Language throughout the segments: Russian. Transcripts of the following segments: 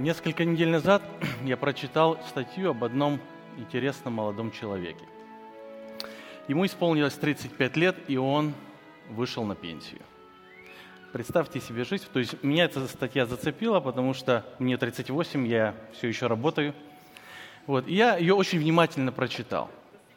Несколько недель назад я прочитал статью об одном интересном молодом человеке. Ему исполнилось 35 лет, и он вышел на пенсию. Представьте себе жизнь. То есть меня эта статья зацепила, потому что мне 38, я все еще работаю. И я ее очень внимательно прочитал.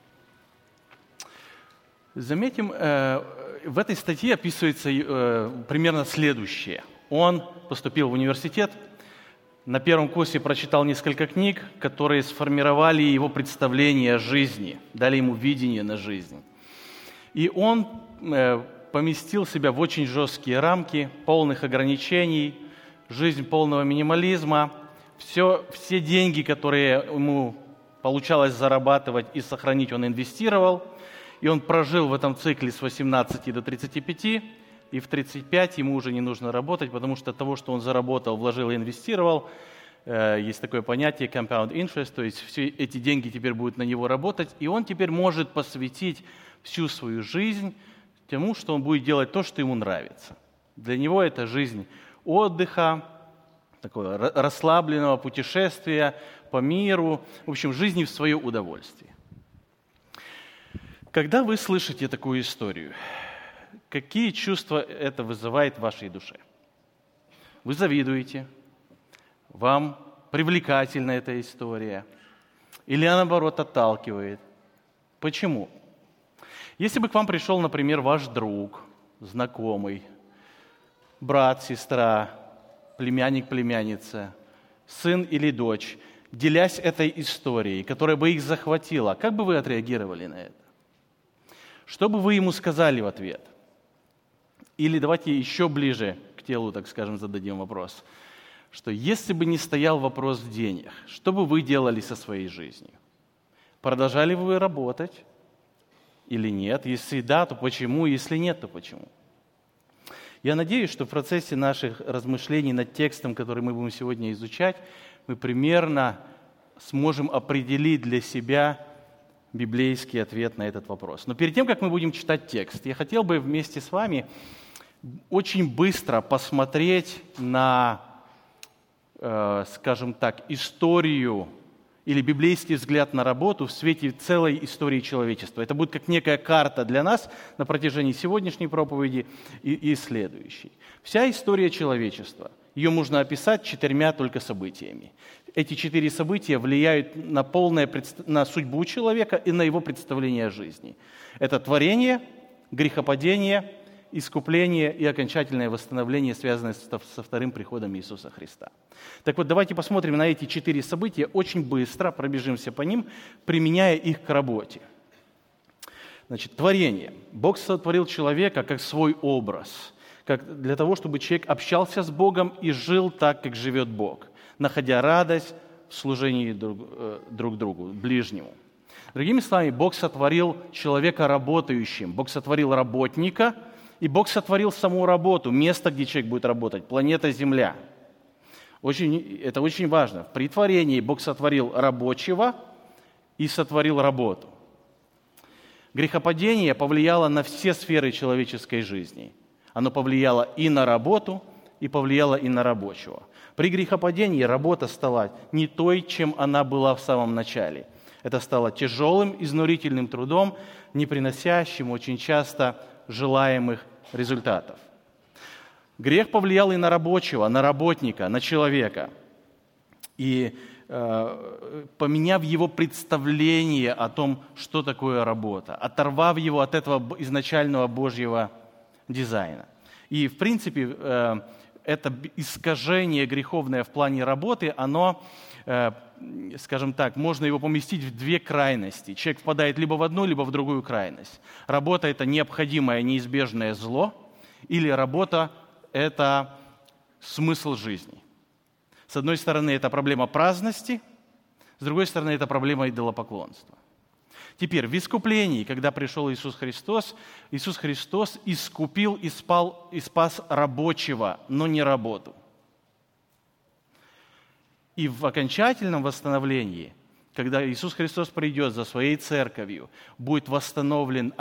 Заметим, в этой статье описывается примерно следующее. Он поступил в университет, на первом курсе прочитал несколько книг, которые сформировали его представление о жизни, дали ему видение на жизнь. И он поместил себя в очень жесткие рамки, полных ограничений, жизнь полного минимализма. Все деньги, которые ему получалось зарабатывать и сохранить, он инвестировал. И он прожил в этом цикле с 18 до 35, и в 35 ему уже не нужно работать, потому что от того, что он заработал, вложил и инвестировал, есть такое понятие compound interest, то есть все эти деньги теперь будут на него работать, и он теперь может посвятить всю свою жизнь тому, что он будет делать то, что ему нравится. Для него это жизнь отдыха, такого расслабленного путешествия по миру, в общем, жизни в свое удовольствие. Когда вы слышите такую историю, какие чувства это вызывает в вашей душе? Вы завидуете? Вам привлекательна эта история? Или она, наоборот, отталкивает? Почему? Если бы к вам пришел, например, ваш друг, знакомый, брат, сестра, племянник, племянница, сын или дочь, делясь этой историей, которая бы их захватила, как бы вы отреагировали на это? Что бы вы ему сказали в ответ? Или давайте еще ближе к телу, так скажем, зададим вопрос. Что если бы не стоял вопрос в деньгах, что бы вы делали со своей жизнью? Продолжали бы вы работать или нет? Если да, то почему? Если нет, то почему? Я надеюсь, что в процессе наших размышлений над текстом, который мы будем сегодня изучать, мы примерно сможем определить для себя библейский ответ на этот вопрос. Но перед тем, как мы будем читать текст, я хотел бы вместе с вами очень быстро посмотреть на, скажем так, историю или библейский взгляд на работу в свете целой истории человечества. Это будет как некая карта для нас на протяжении сегодняшней проповеди и следующей. Вся история человечества, ее можно описать 4 только событиями. Эти 4 события влияют на судьбу человека и на его представление о жизни. Это творение, грехопадение, искупление и окончательное восстановление, связанное со вторым приходом Иисуса Христа. Так вот, давайте посмотрим на эти 4 события, очень быстро пробежимся по ним, применяя их к работе. Значит, творение. Бог сотворил человека как свой образ, как для того, чтобы человек общался с Богом и жил так, как живет Бог, находя радость в служении друг другу, ближнему. Другими словами, Бог сотворил человека работающим, Бог сотворил работника, и Бог сотворил саму работу, место, где человек будет работать, планета Земля. Это очень важно. При творении Бог сотворил рабочего и сотворил работу. Грехопадение повлияло на все сферы человеческой жизни. Оно повлияло и на работу, и повлияло и на рабочего. При грехопадении работа стала не той, чем она была в самом начале. Это стало тяжелым, изнурительным трудом, не приносящим очень часто желаемых результатов. Грех повлиял и на рабочего, на работника, на человека. И поменяв его представление о том, что такое работа, оторвав его от этого изначального Божьего дизайна. И, в принципе, это искажение греховное в плане работы, оно, скажем так, можно его поместить в 2 крайности. Человек впадает либо в одну, либо в другую крайность. Работа – это необходимое, неизбежное зло, или работа – это смысл жизни. С одной стороны, это проблема праздности, с другой стороны, это проблема идолопоклонства. Теперь, в искуплении, когда пришел Иисус Христос искупил и спас рабочего, но не работу. И в окончательном восстановлении, когда Иисус Христос придет за своей церковью, будет восстановлен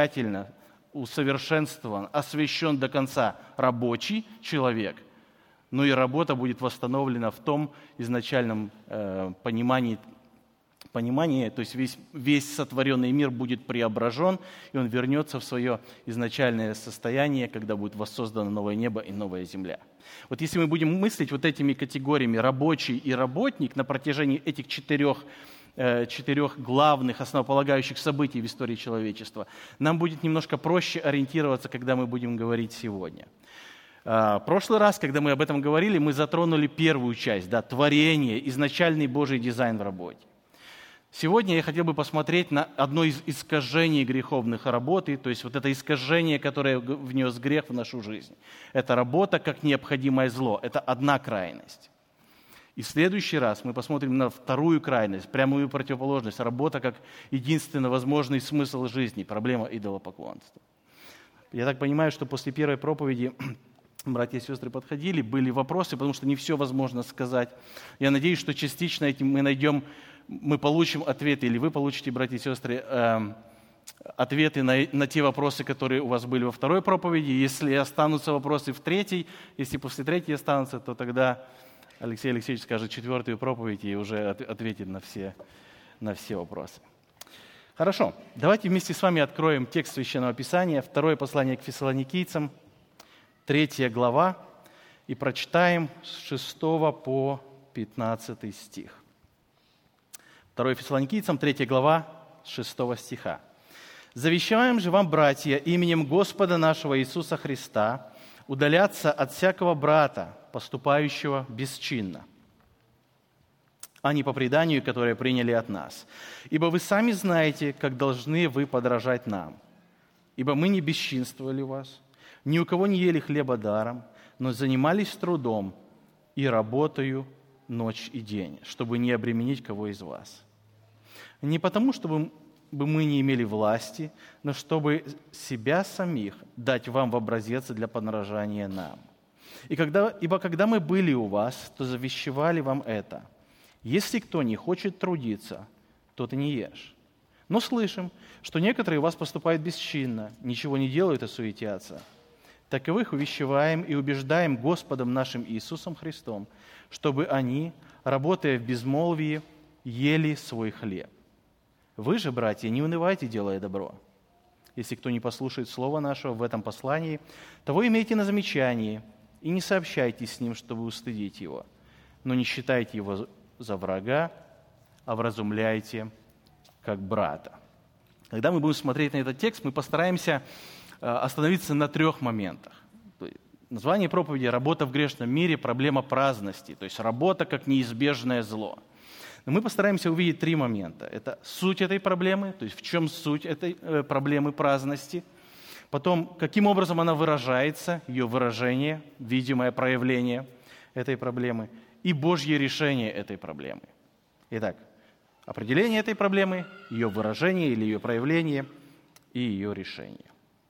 усовершенствован, освящен до конца рабочий человек, но и работа будет восстановлена в том изначальном понимании, то есть весь сотворенный мир будет преображен, и он вернется в свое изначальное состояние, когда будет воссоздано новое небо и новая земля. Вот если мы будем мыслить вот этими категориями рабочий и работник на протяжении этих четырех главных основополагающих событий в истории человечества, нам будет немножко проще ориентироваться, когда мы будем говорить сегодня. В прошлый раз, когда мы об этом говорили, мы затронули первую часть, творение, изначальный Божий дизайн в работе. Сегодня я хотел бы посмотреть на одно из искажений греховных работы, то есть вот это искажение, которое внес грех в нашу жизнь. Это работа как необходимое зло, это одна крайность. И в следующий раз мы посмотрим на вторую крайность, прямую противоположность, работа как единственно возможный смысл жизни, проблема идолопоклонства. Я так понимаю, что после первой проповеди братья и сестры подходили, были вопросы, потому что не все возможно сказать. Я надеюсь, что частично этим мы получим ответы, или вы получите, братья и сестры, ответы на те вопросы, которые у вас были во второй проповеди. Если останутся вопросы в третьей, если после третьей останутся, то тогда Алексей Алексеевич скажет четвертую проповедь и уже ответит на все вопросы. Хорошо, давайте вместе с вами откроем текст Священного Писания, второе послание к Фессалоникийцам, 3 глава, и прочитаем с 6 по 15 стих. 2 Фессалоникийцам, 3 глава, с 6 стиха. «Завещаем же вам, братья, именем Господа нашего Иисуса Христа, удаляться от всякого брата, поступающего бесчинно, а не по преданию, которое приняли от нас. Ибо вы сами знаете, как должны вы подражать нам. Ибо мы не бесчинствовали у вас, ни у кого не ели хлеба даром, но занимались трудом и работою ночь и день, чтобы не обременить кого из вас. Не потому, чтобы мы не имели власти, но чтобы себя самих дать вам в образец для подражания нам. Ибо когда мы были у вас, то завещевали вам это. Если кто не хочет трудиться, тот и не ешь. Но слышим, что некоторые у вас поступают бесчинно, ничего не делают и суетятся. Таковых увещеваем и убеждаем Господом нашим Иисусом Христом, чтобы они, работая в безмолвии, ели свой хлеб. Вы же, братья, не унывайте, делая добро. Если кто не послушает слова нашего в этом послании, того имейте на замечании и не сообщайте с ним, чтобы устыдить его, но не считайте его за врага, а вразумляйте как брата». Когда мы будем смотреть на этот текст, мы постараемся остановиться на 3 моментах. Название проповеди «Работа в грешном мире. Проблема праздности», то есть работа как неизбежное зло. Но мы постараемся увидеть 3 момента. Это суть этой проблемы, то есть в чем суть этой проблемы праздности. Потом, каким образом она выражается, ее выражение, видимое проявление этой проблемы. И Божье решение этой проблемы. Итак, определение этой проблемы, ее выражение или ее проявление и ее решение.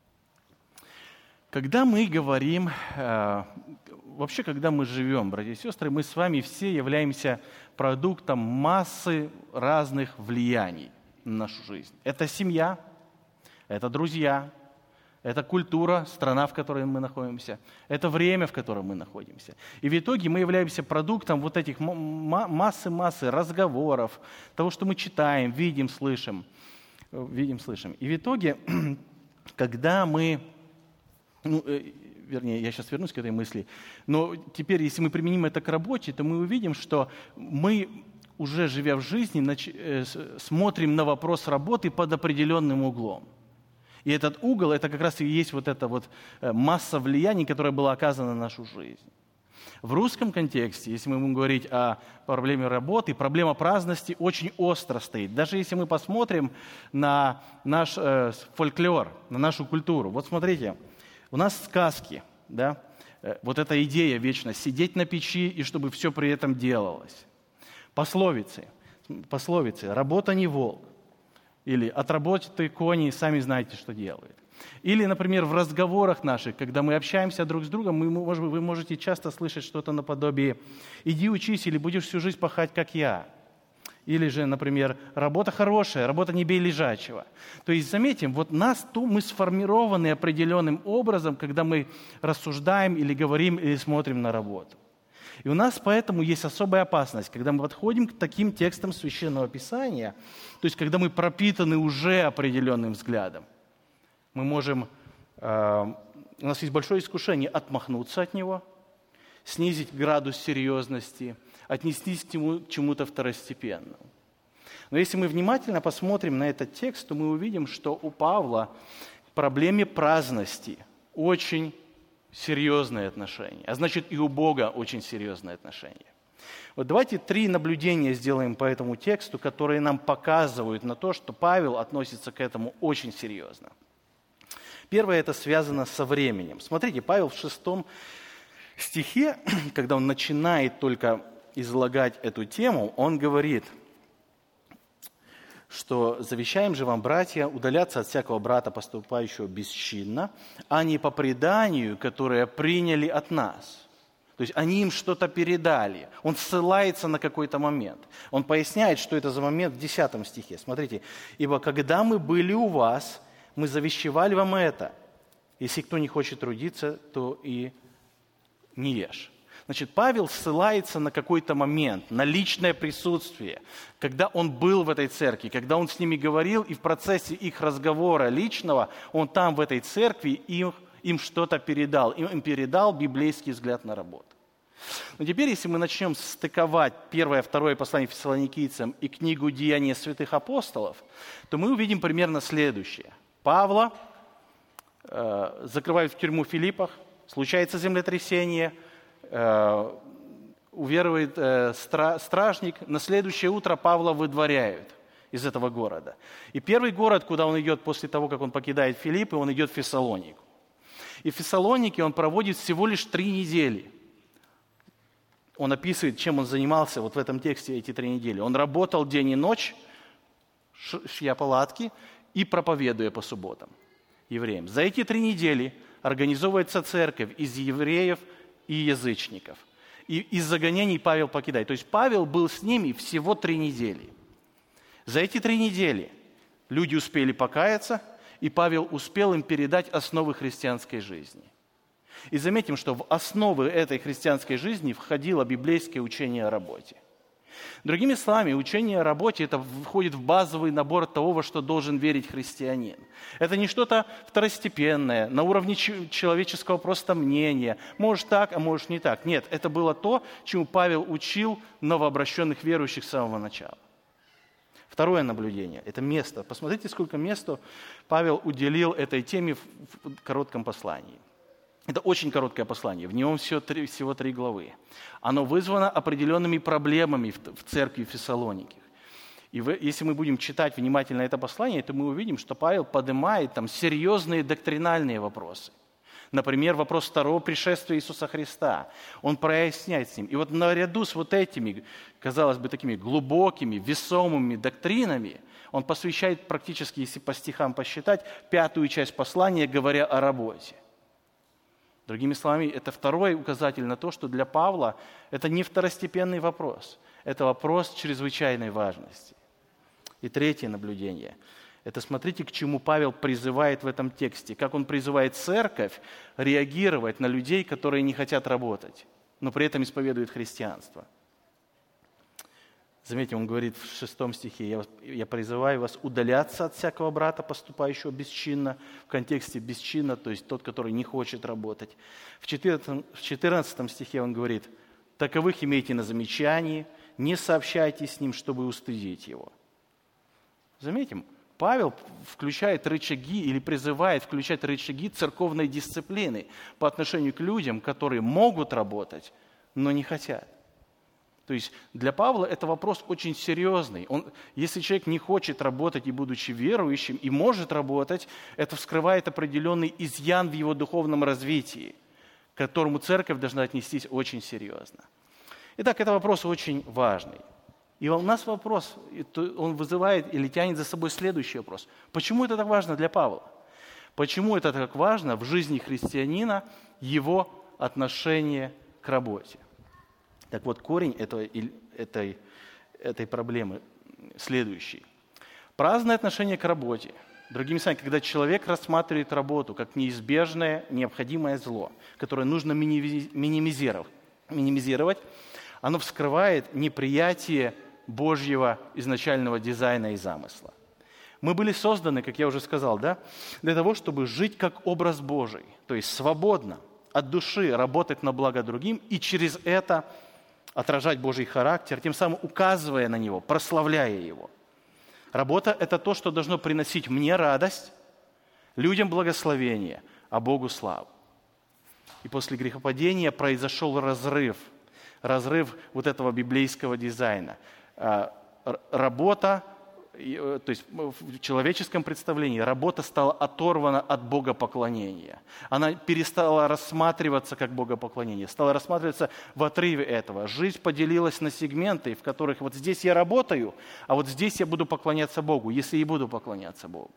Когда мы говорим, вообще, когда мы живем, братья и сестры, мы с вами все являемся продуктом массы разных влияний на нашу жизнь. Это семья, это друзья, это культура, страна, в которой мы находимся, это время, в котором мы находимся. И в итоге мы являемся продуктом вот этих массы разговоров, того, что мы читаем, видим, слышим. И в итоге, когда мы... я сейчас вернусь к этой мысли, но теперь, если мы применим это к работе, то мы увидим, что мы, уже живя в жизни, смотрим на вопрос работы под определенным углом. И этот угол, это как раз и есть вот эта вот масса влияний, которая была оказана на нашу жизнь. В русском контексте, если мы будем говорить о проблеме работы, проблема праздности очень остро стоит. Даже если мы посмотрим на наш фольклор, на нашу культуру. Вот смотрите, у нас сказки, да, вот эта идея вечно сидеть на печи и чтобы все при этом делалось. Пословицы, работа не волк. Или отработанные кони, сами знаете, что делают. Или, например, в разговорах наших, когда мы общаемся друг с другом, вы можете часто слышать что-то наподобие «иди учись» или «будешь всю жизнь пахать, как я». Или же, например, «работа хорошая, работа не бей лежачего». То есть, заметим, вот мы сформированы определенным образом, когда мы рассуждаем или говорим, или смотрим на работу. И у нас поэтому есть особая опасность, когда мы подходим к таким текстам Священного Писания, то есть когда мы пропитаны уже определенным взглядом, мы можем, у нас есть большое искушение отмахнуться от него, снизить градус серьезности, отнестись к чему-то второстепенному. Но если мы внимательно посмотрим на этот текст, то мы увидим, что у Павла к проблеме праздности очень серьезное отношение. А значит, и у Бога очень серьезное отношение. Вот давайте 3 наблюдения сделаем по этому тексту, которые нам показывают на то, что Павел относится к этому очень серьезно. Первое, это связано со временем. Смотрите, Павел в 6 стихе, когда он начинает только излагать эту тему, он говорит, что «завещаем же вам, братья, удаляться от всякого брата, поступающего бесчинно, а не по преданию, которое приняли от нас». То есть они им что-то передали. Он ссылается на какой-то момент. Он поясняет, что это за момент в 10 стихе. Смотрите, «Ибо когда мы были у вас, мы завещевали вам это. Если кто не хочет трудиться, то и не ешь». Значит, Павел ссылается на какой-то момент, на личное присутствие, когда он был в этой церкви, когда он с ними говорил, и в процессе их разговора личного он там, в этой церкви, им что-то передал. Им передал библейский взгляд на работу. Но теперь, если мы начнем стыковать 1 и 2 послание Фессалоникийцам и книгу «Деяния святых апостолов», то мы увидим примерно следующее. Павла закрывают в тюрьму в Филиппах, случается землетрясение, уверует стражник, на следующее утро Павла выдворяют из этого города. И первый город, куда он идет после того, как он покидает Филиппы, он идет в Фессалонику. И в Фессалонике он проводит всего лишь 3 недели. Он описывает, чем он занимался вот в этом тексте эти 3 недели. Он работал день и ночь, шья палатки и проповедуя по субботам евреям. За эти 3 недели организовывается церковь из евреев и язычников. И из-за гонений Павел покидает. То есть Павел был с ними всего 3 недели. За эти 3 недели люди успели покаяться, и Павел успел им передать основы христианской жизни. И заметим, что в основы этой христианской жизни входило библейское учение о работе. Другими словами, учение о работе это входит в базовый набор того, во что должен верить христианин. Это не что-то второстепенное, на уровне человеческого просто мнения. Может так, а может не так. Нет, это было то, чему Павел учил новообращенных верующих с самого начала. Второе наблюдение – это место. Посмотрите, сколько места Павел уделил этой теме в коротком послании. Это очень короткое послание, в нем всего 3 главы. Оно вызвано определенными проблемами в церкви Фессалоники. И если мы будем читать внимательно это послание, то мы увидим, что Павел поднимает там серьезные доктринальные вопросы. Например, вопрос второго пришествия Иисуса Христа. Он проясняет с ним. И вот наряду с вот этими, казалось бы, такими глубокими, весомыми доктринами, он посвящает практически, если по стихам посчитать, 5 часть послания, говоря о работе. Другими словами, это второй указатель на то, что для Павла это не второстепенный вопрос, это вопрос чрезвычайной важности. И третье наблюдение – это смотрите, к чему Павел призывает в этом тексте, как он призывает церковь реагировать на людей, которые не хотят работать, но при этом исповедуют христианство. Заметьте, он говорит в 6 стихе, «Я призываю вас удаляться от всякого брата, поступающего бесчинно», в контексте бесчинно, то есть тот, который не хочет работать. В 14 стихе он говорит, «Таковых имейте на замечании, не сообщайте с ним, чтобы устыдить его». Заметим, Павел включает рычаги или призывает включать рычаги церковной дисциплины по отношению к людям, которые могут работать, но не хотят. То есть для Павла это вопрос очень серьезный. Если человек не хочет работать и будучи верующим, и может работать, это вскрывает определенный изъян в его духовном развитии, к которому церковь должна отнестись очень серьезно. Итак, это вопрос очень важный. И у нас вопрос, он вызывает или тянет за собой следующий вопрос. Почему это так важно для Павла? Почему это так важно в жизни христианина, его отношение к работе? Так вот, корень этой проблемы следующий. Праздное отношение к работе. Другими словами, когда человек рассматривает работу как неизбежное, необходимое зло, которое нужно минимизировать. минимизировать, оно вскрывает неприятие Божьего изначального дизайна и замысла. Мы были созданы, как я уже сказал, для того, чтобы жить как образ Божий, то есть свободно, от души работать на благо другим и через это отражать Божий характер, тем самым указывая на Него, прославляя Его. Работа – это то, что должно приносить мне радость, людям благословение, а Богу славу. И после грехопадения произошел разрыв вот этого библейского дизайна. Работа, то есть в человеческом представлении, работа стала оторвана от богопоклонения. Она перестала рассматриваться как богопоклонение, стала рассматриваться в отрыве этого. Жизнь поделилась на сегменты, в которых вот здесь я работаю, а вот здесь я буду поклоняться Богу, если и буду поклоняться Богу.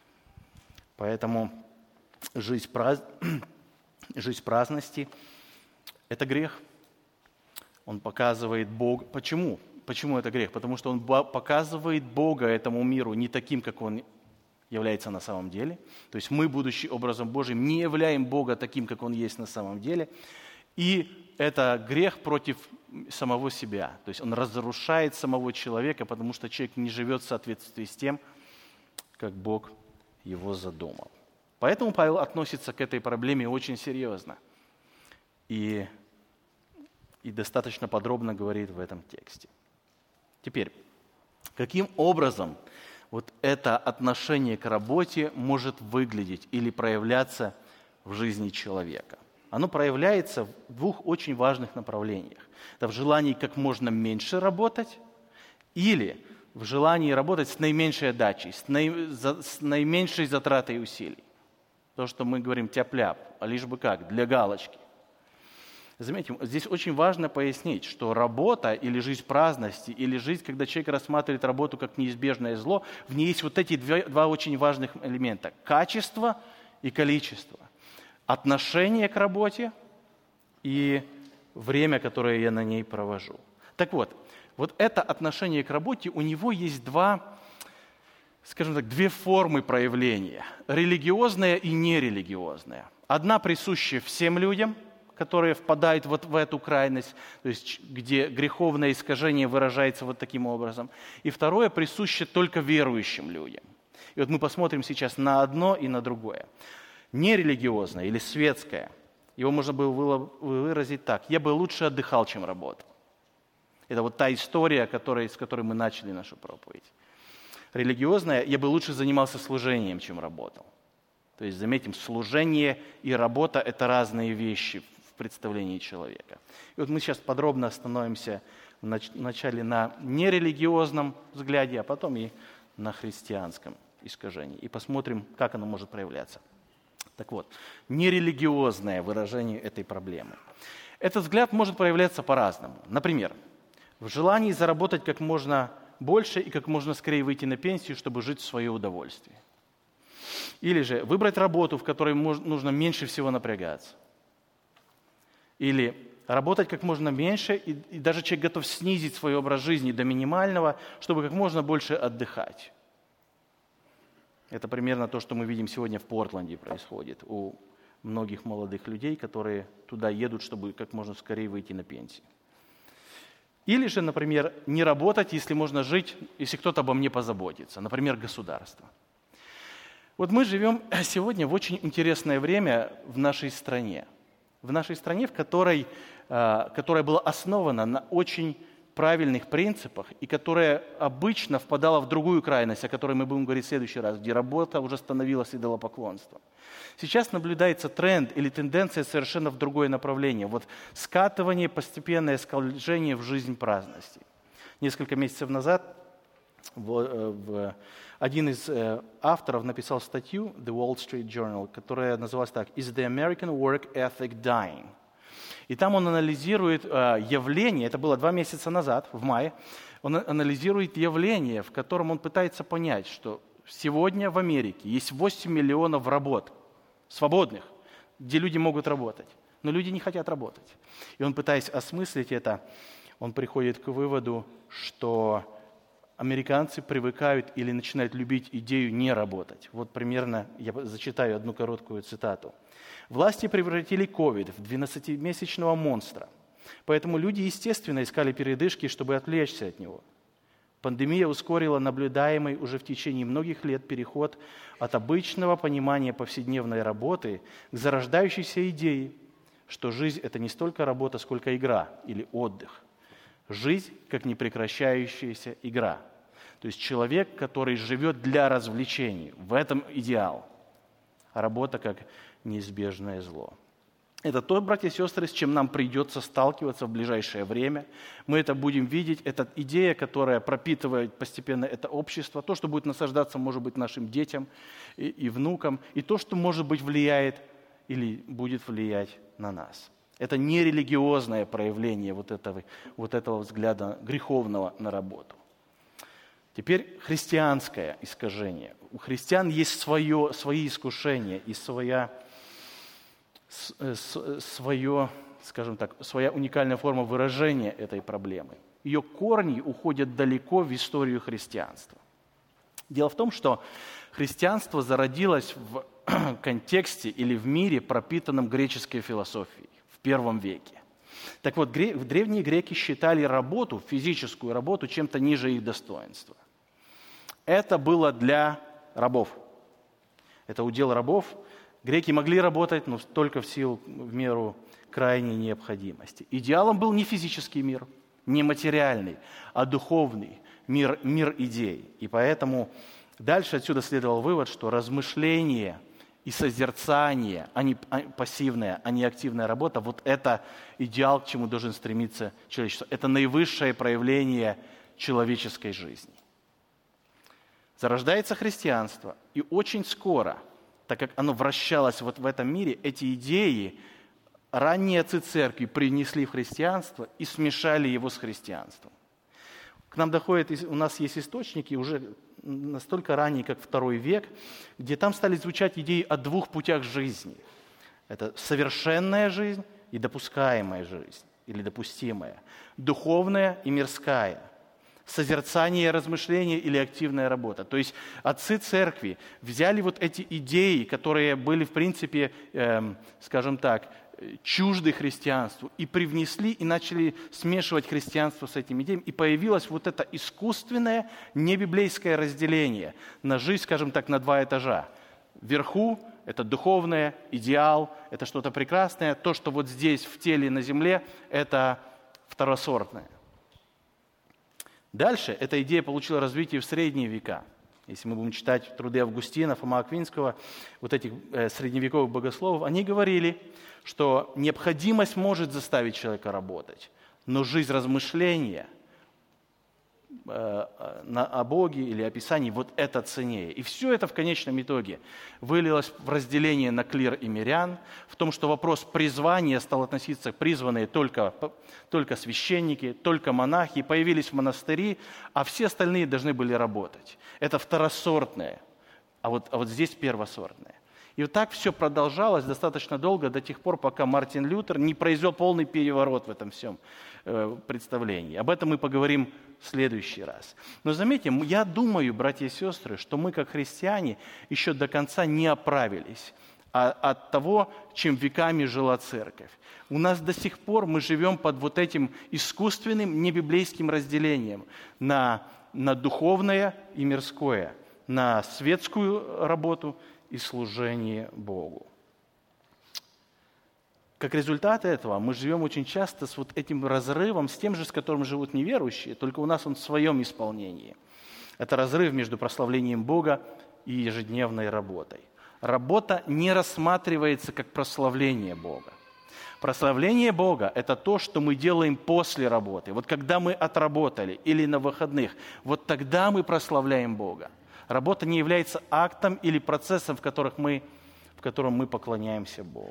Поэтому жизнь праздности – это грех. Он показывает Бога. Почему? Почему это грех? Потому что он показывает Бога этому миру не таким, как Он является на самом деле. То есть мы, будучи образом Божьим, не являем Бога таким, как Он есть на самом деле. И это грех против самого себя. То есть он разрушает самого человека, потому что человек не живет в соответствии с тем, как Бог его задумал. Поэтому Павел относится к этой проблеме очень серьезно. И достаточно подробно говорит в этом тексте. Теперь, каким образом вот это отношение к работе может выглядеть или проявляться в жизни человека? Оно проявляется в двух очень важных направлениях. Это в желании как можно меньше работать или в желании работать с наименьшей отдачей, с наименьшей затратой усилий. То, что мы говорим тяп-ляп, а лишь бы как, для галочки. Заметьте, здесь очень важно пояснить, что работа или жизнь праздности, или жизнь, когда человек рассматривает работу как неизбежное зло, в ней есть вот эти два очень важных элемента – качество и количество. Отношение к работе и время, которое я на ней провожу. Так вот это отношение к работе, у него есть две формы проявления – религиозная и нерелигиозная. Одна присуща всем людям – которые впадают вот в эту крайность, то есть где греховное искажение выражается вот таким образом. И второе присуще только верующим людям. И вот мы посмотрим сейчас на одно и на другое. Нерелигиозное или светское, его можно было выразить так: я бы лучше отдыхал, чем работал. Это вот та история, с которой мы начали нашу проповедь. Религиозное, я бы лучше занимался служением, чем работал. То есть, заметим, служение и работа – это разные вещи в представлении человека. И вот мы сейчас подробно остановимся вначале на нерелигиозном взгляде, а потом и на христианском искажении. И посмотрим, как оно может проявляться. Так вот, нерелигиозное выражение этой проблемы. Этот взгляд может проявляться по-разному. Например, в желании заработать как можно больше и как можно скорее выйти на пенсию, чтобы жить в свое удовольствие. Или же выбрать работу, в которой нужно меньше всего напрягаться. Или работать как можно меньше, и даже человек готов снизить свой образ жизни до минимального, чтобы как можно больше отдыхать. Это примерно то, что мы видим сегодня в Портленде происходит у многих молодых людей, которые туда едут, чтобы как можно скорее выйти на пенсию. Или же, например, не работать, если можно жить, если кто-то обо мне позаботится, например, государство. Вот мы живем сегодня в очень интересное время в нашей стране. Которая была основана на очень правильных принципах и которая обычно впадала в другую крайность, о которой мы будем говорить в следующий раз, где работа уже становилась идолопоклонством. Сейчас наблюдается тренд или тенденция совершенно в другое направление. Вот скатывание, постепенное скольжение в жизнь праздностей. Несколько месяцев назад один из авторов написал статью The Wall Street Journal, которая называлась так: «Is the American work ethic dying?» И там он анализирует явление, это было 2 месяца назад, в мае, он анализирует явление, в котором он пытается понять, что сегодня в Америке есть 8 миллионов работ, свободных, где люди могут работать, но люди не хотят работать. И он, пытаясь осмыслить это, он приходит к выводу, что американцы привыкают или начинают любить идею не работать. Вот примерно, я зачитаю одну короткую цитату. «Власти превратили COVID в 12-месячного монстра. Поэтому люди, естественно, искали передышки, чтобы отвлечься от него. Пандемия ускорила наблюдаемый уже в течение многих лет переход от обычного понимания повседневной работы к зарождающейся идее, что жизнь – это не столько работа, сколько игра или отдых. Жизнь как непрекращающаяся игра. То есть человек, который живет для развлечений. В этом идеал. А работа как неизбежное зло. Это то, братья и сестры, с чем нам придется сталкиваться в ближайшее время. Мы это будем видеть. Это идея, которая пропитывает постепенно это общество. То, что будет насаждаться, может быть, нашим детям и внукам. И то, что, может быть, влияет или будет влиять на нас. Это не религиозное проявление вот этого взгляда греховного на работу. Теперь христианское искажение. У христиан есть свои искушения и своя уникальная форма выражения этой проблемы. Ее корни уходят далеко в историю христианства. Дело в том, что христианство зародилось в контексте или в мире, пропитанном греческой философией в первом веке. Так вот, древние греки считали работу, физическую работу, чем-то ниже их достоинства. Это было для рабов. Это удел рабов. Греки могли работать, но только в меру крайней необходимости. Идеалом был не физический мир, не материальный, а духовный мир идей. И поэтому дальше отсюда следовал вывод, что размышление и созерцание, а не пассивная, а не активная работа, вот это идеал, к чему должен стремиться человечество. Это наивысшее проявление человеческой жизни. Зарождается христианство, и очень скоро, так как оно вращалось вот в этом мире, эти идеи ранние отцы церкви принесли в христианство и смешали его с христианством. К нам доходит, у нас есть источники уже настолько ранние, как II век, где там стали звучать идеи о двух путях жизни. Это совершенная жизнь и допускаемая жизнь, или допустимая, духовная и мирская. Созерцание, размышление или активная работа. То есть отцы церкви взяли вот эти идеи, которые были, в принципе, чужды христианству, и привнесли, и начали смешивать христианство с этими идеями, и появилось вот это искусственное, небиблейское разделение на жизнь, на два этажа. Вверху – это духовное, идеал, это что-то прекрасное, то, что вот здесь, в теле, на земле – это второсортное. Дальше эта идея получила развитие в средние века. Если мы будем читать труды Августина, Фома Аквинского, вот этих средневековых богословов, они говорили, что необходимость может заставить человека работать, но жизнь размышления о Боге или о Писании, вот это ценнее. И все это в конечном итоге вылилось в разделение на клир и мирян, в том, что вопрос призвания стал относиться к призванные только священники, только монахи, появились в монастыри, а все остальные должны были работать. Это второсортное, а вот здесь первосортное. И вот так все продолжалось достаточно долго, до тех пор, пока Мартин Лютер не произвел полный переворот в этом всем представлении. Об этом мы поговорим в следующий раз. Но заметьте, я думаю, братья и сестры, что мы, как христиане, еще до конца не оправились от того, чем веками жила церковь. У нас до сих пор мы живем под вот этим искусственным небиблейским разделением на духовное и мирское, на светскую работу и служение Богу. Как результат этого мы живем очень часто с вот этим разрывом, с тем же, с которым живут неверующие, только у нас он в своем исполнении. Это разрыв между прославлением Бога и ежедневной работой. Работа не рассматривается как прославление Бога. Прославление Бога – это то, что мы делаем после работы. Вот когда мы отработали или на выходных, вот тогда мы прославляем Бога. Работа не является актом или процессом, в котором мы поклоняемся Богу.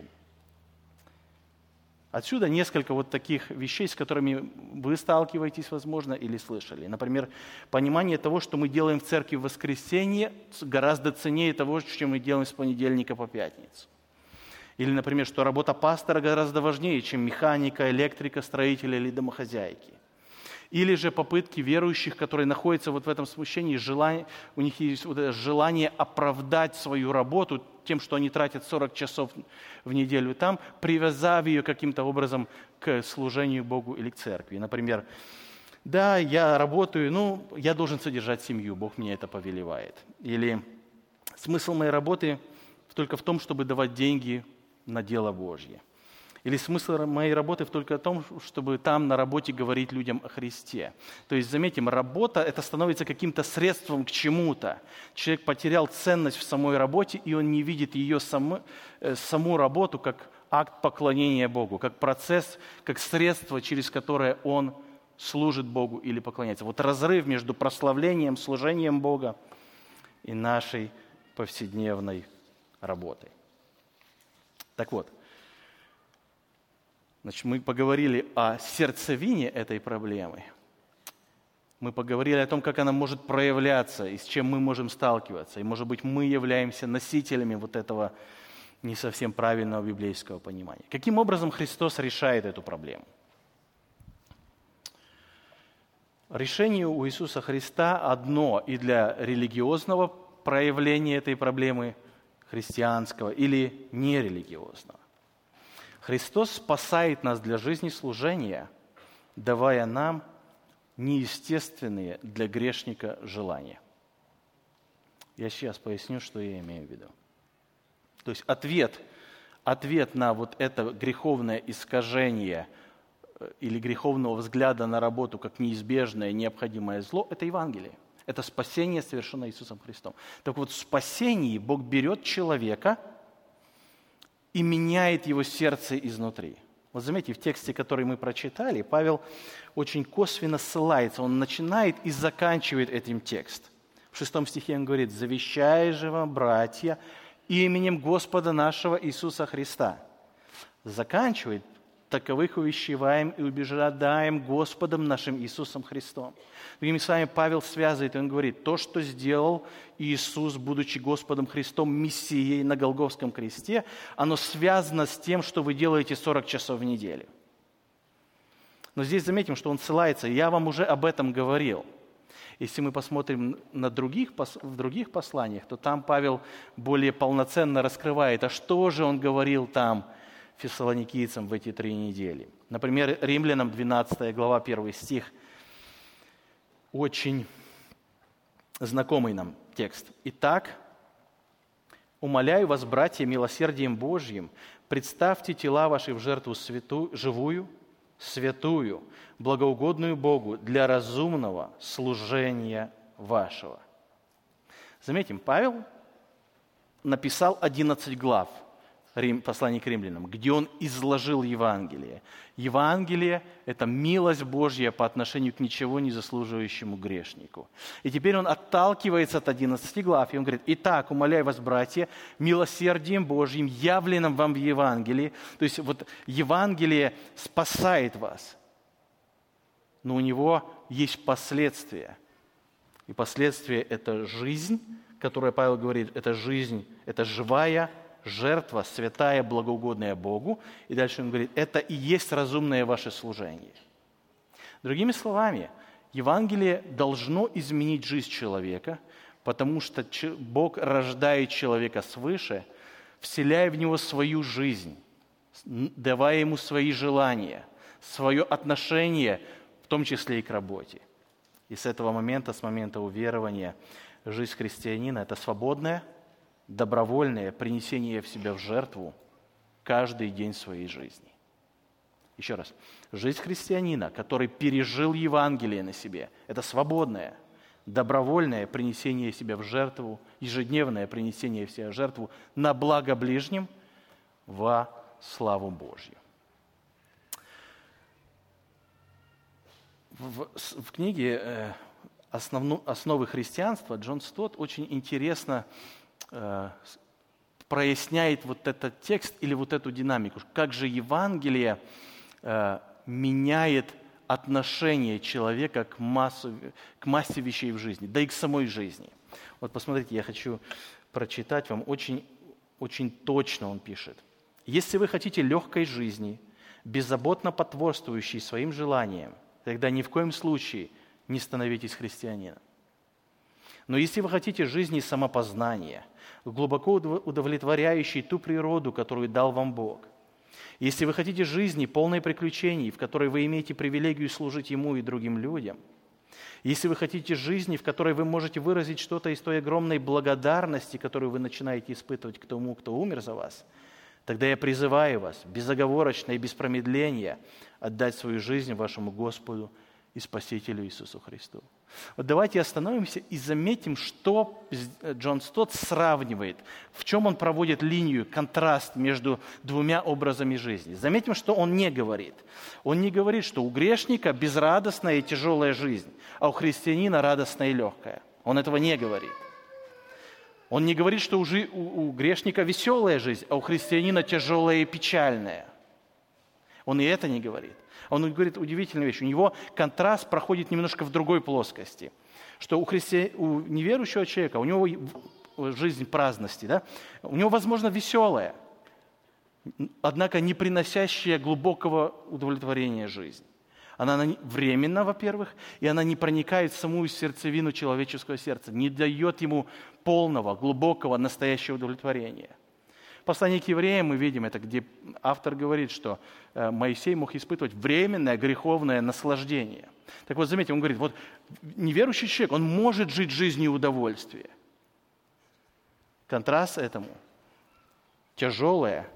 Отсюда несколько вот таких вещей, с которыми вы сталкиваетесь, возможно, или слышали. Например, понимание того, что мы делаем в церкви в воскресенье, гораздо ценнее того, чем мы делаем с понедельника по пятницу. Или, например, что работа пастора гораздо важнее, чем механика, электрика, строителя или домохозяйки. Или же попытки верующих, которые находятся вот в этом смущении, у них есть вот это желание оправдать свою работу тем, что они тратят 40 часов в неделю там, привязав ее каким-то образом к служению Богу или к церкви. Например, да, я работаю, я должен содержать семью, Бог мне это повелевает. Или смысл моей работы только в том, чтобы давать деньги на дело Божье. Или смысл моей работы только в том, чтобы там на работе говорить людям о Христе. То есть, заметим, работа – это становится каким-то средством к чему-то. Человек потерял ценность в самой работе, и он не видит ее саму работу как акт поклонения Богу, как процесс, как средство, через которое он служит Богу или поклоняется. Вот разрыв между прославлением, служением Бога и нашей повседневной работой. Так вот, значит, мы поговорили о сердцевине этой проблемы. Мы поговорили о том, как она может проявляться и с чем мы можем сталкиваться. И, может быть, мы являемся носителями вот этого не совсем правильного библейского понимания. Каким образом Христос решает эту проблему? Решение у Иисуса Христа одно и для религиозного проявления этой проблемы, христианского или нерелигиозного. Христос спасает нас для жизни служения, давая нам неестественные для грешника желания. Я сейчас поясню, что я имею в виду. То есть ответ на вот это греховное искажение или греховного взгляда на работу как неизбежное, необходимое зло – это Евангелие. Это спасение, совершенное Иисусом Христом. Так вот, в спасении Бог берет человека и меняет его сердце изнутри. Вот заметьте, в тексте, который мы прочитали, Павел очень косвенно ссылается. Он начинает и заканчивает этим текст. В 6 стихе он говорит: «Завещаю же вам, братья, именем Господа нашего Иисуса Христа». Заканчивает: «Таковых увещеваем и убеждаем Господом нашим Иисусом Христом». Другими словами, Павел связывает, и он говорит: то, что сделал Иисус, будучи Господом Христом, Мессией на Голгофском кресте, оно связано с тем, что вы делаете 40 часов в неделю. Но здесь заметим, что он ссылается: «Я вам уже об этом говорил». Если мы посмотрим в других посланиях, то там Павел более полноценно раскрывает, а что же он говорил там фессалоникийцам в эти 3 недели. Например, Римлянам 12 глава, 1 стих. Очень знакомый нам текст. «Итак, умоляю вас, братья, милосердием Божьим, представьте тела ваши в жертву живую, святую, благоугодную Богу для разумного служения вашего». Заметим, Павел написал 11 глав послание к римлянам, где он изложил Евангелие. Евангелие – это милость Божья по отношению к ничего не заслуживающему грешнику. И теперь он отталкивается от 11 глав, и он говорит: «Итак, умоляю вас, братья, милосердием Божьим, явленным вам в Евангелии». То есть вот Евангелие спасает вас, но у него есть последствия. И последствия – это жизнь, которая, Павел говорит, это жизнь, это живая жертва, святая, благоугодная Богу. И дальше он говорит: это и есть разумное ваше служение. Другими словами, Евангелие должно изменить жизнь человека, потому что Бог рождает человека свыше, вселяя в него свою жизнь, давая ему свои желания, свое отношение, в том числе и к работе. И с этого момента, с момента уверования, жизнь христианина – это свободная, добровольное принесение в себя в жертву каждый день своей жизни. Еще раз. Жизнь христианина, который пережил Евангелие на себе, это свободное, добровольное принесение себя в жертву, ежедневное принесение себя в жертву на благо ближним во славу Божью. В книге «Основы христианства» Джон Стотт очень интересно проясняет вот этот текст или вот эту динамику. Как же Евангелие меняет отношение человека к массе вещей в жизни, да и к самой жизни. Вот посмотрите, я хочу прочитать вам, очень, очень точно он пишет. «Если вы хотите легкой жизни, беззаботно потворствующей своим желаниям, тогда ни в коем случае не становитесь христианином. Но если вы хотите жизни самопознания, глубоко удовлетворяющей ту природу, которую дал вам Бог, если вы хотите жизни, полной приключений, в которой вы имеете привилегию служить Ему и другим людям, если вы хотите жизни, в которой вы можете выразить что-то из той огромной благодарности, которую вы начинаете испытывать к тому, кто умер за вас, тогда я призываю вас безоговорочно и без промедления отдать свою жизнь вашему Господу и Спасителю Иисусу Христу. Вот давайте остановимся и заметим, что Джон Стотт сравнивает, в чем он проводит линию, контраст между двумя образами жизни. Заметим, что он не говорит. Он не говорит, что у грешника безрадостная и тяжелая жизнь, а у христианина радостная и легкая. Он этого не говорит. Он не говорит, что у грешника веселая жизнь, а у христианина тяжелая и печальная. Он и это не говорит. Он говорит удивительную вещь. У него контраст проходит немножко в другой плоскости. Что у неверующего человека, у него жизнь праздности, да? У него, возможно, веселая, однако не приносящая глубокого удовлетворения жизнь. Она временна, во-первых, и она не проникает в самую сердцевину человеческого сердца, не дает ему полного, глубокого, настоящего удовлетворения. В послании к евреям мы видим это, где автор говорит, что Моисей мог испытывать временное греховное наслаждение. Так вот, заметьте, он говорит, вот неверующий человек, он может жить жизнью удовольствия. Контраст этому – тяжелая,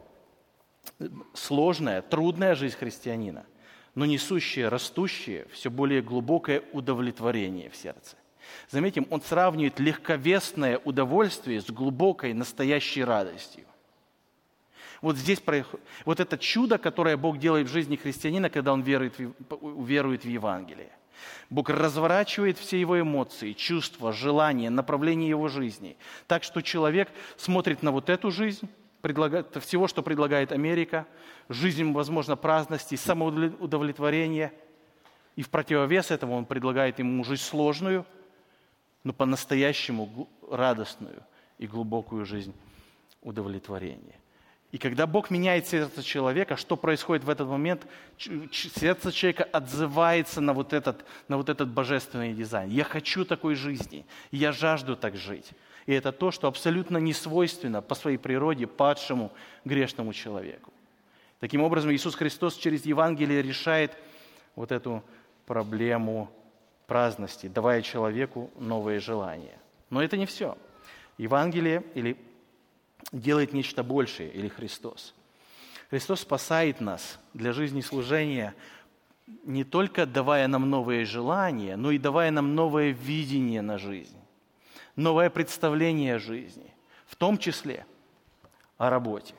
сложная, трудная жизнь христианина, но несущая, растущее, все более глубокое удовлетворение в сердце. Заметим, он сравнивает легковесное удовольствие с глубокой, настоящей радостью. Вот здесь вот это чудо, которое Бог делает в жизни христианина, когда он верует в Евангелие. Бог разворачивает все его эмоции, чувства, желания, направление его жизни. Так что человек смотрит на вот эту жизнь, всего, что предлагает Америка, жизнь, возможно, праздности, самоудовлетворения. И в противовес этому он предлагает ему жизнь сложную, но по-настоящему радостную и глубокую жизнь удовлетворения. И когда Бог меняет сердце человека, что происходит в этот момент? Сердце человека отзывается на вот этот божественный дизайн. Я хочу такой жизни, я жажду так жить. И это то, что абсолютно не свойственно по своей природе падшему грешному человеку. Таким образом, Иисус Христос через Евангелие решает вот эту проблему праздности, давая человеку новые желания. Но это не все. Евангелие делает нечто большее, или Христос. Христос спасает нас для жизни и служения, не только давая нам новые желания, но и давая нам новое видение на жизнь, новое представление о жизни, в том числе о работе.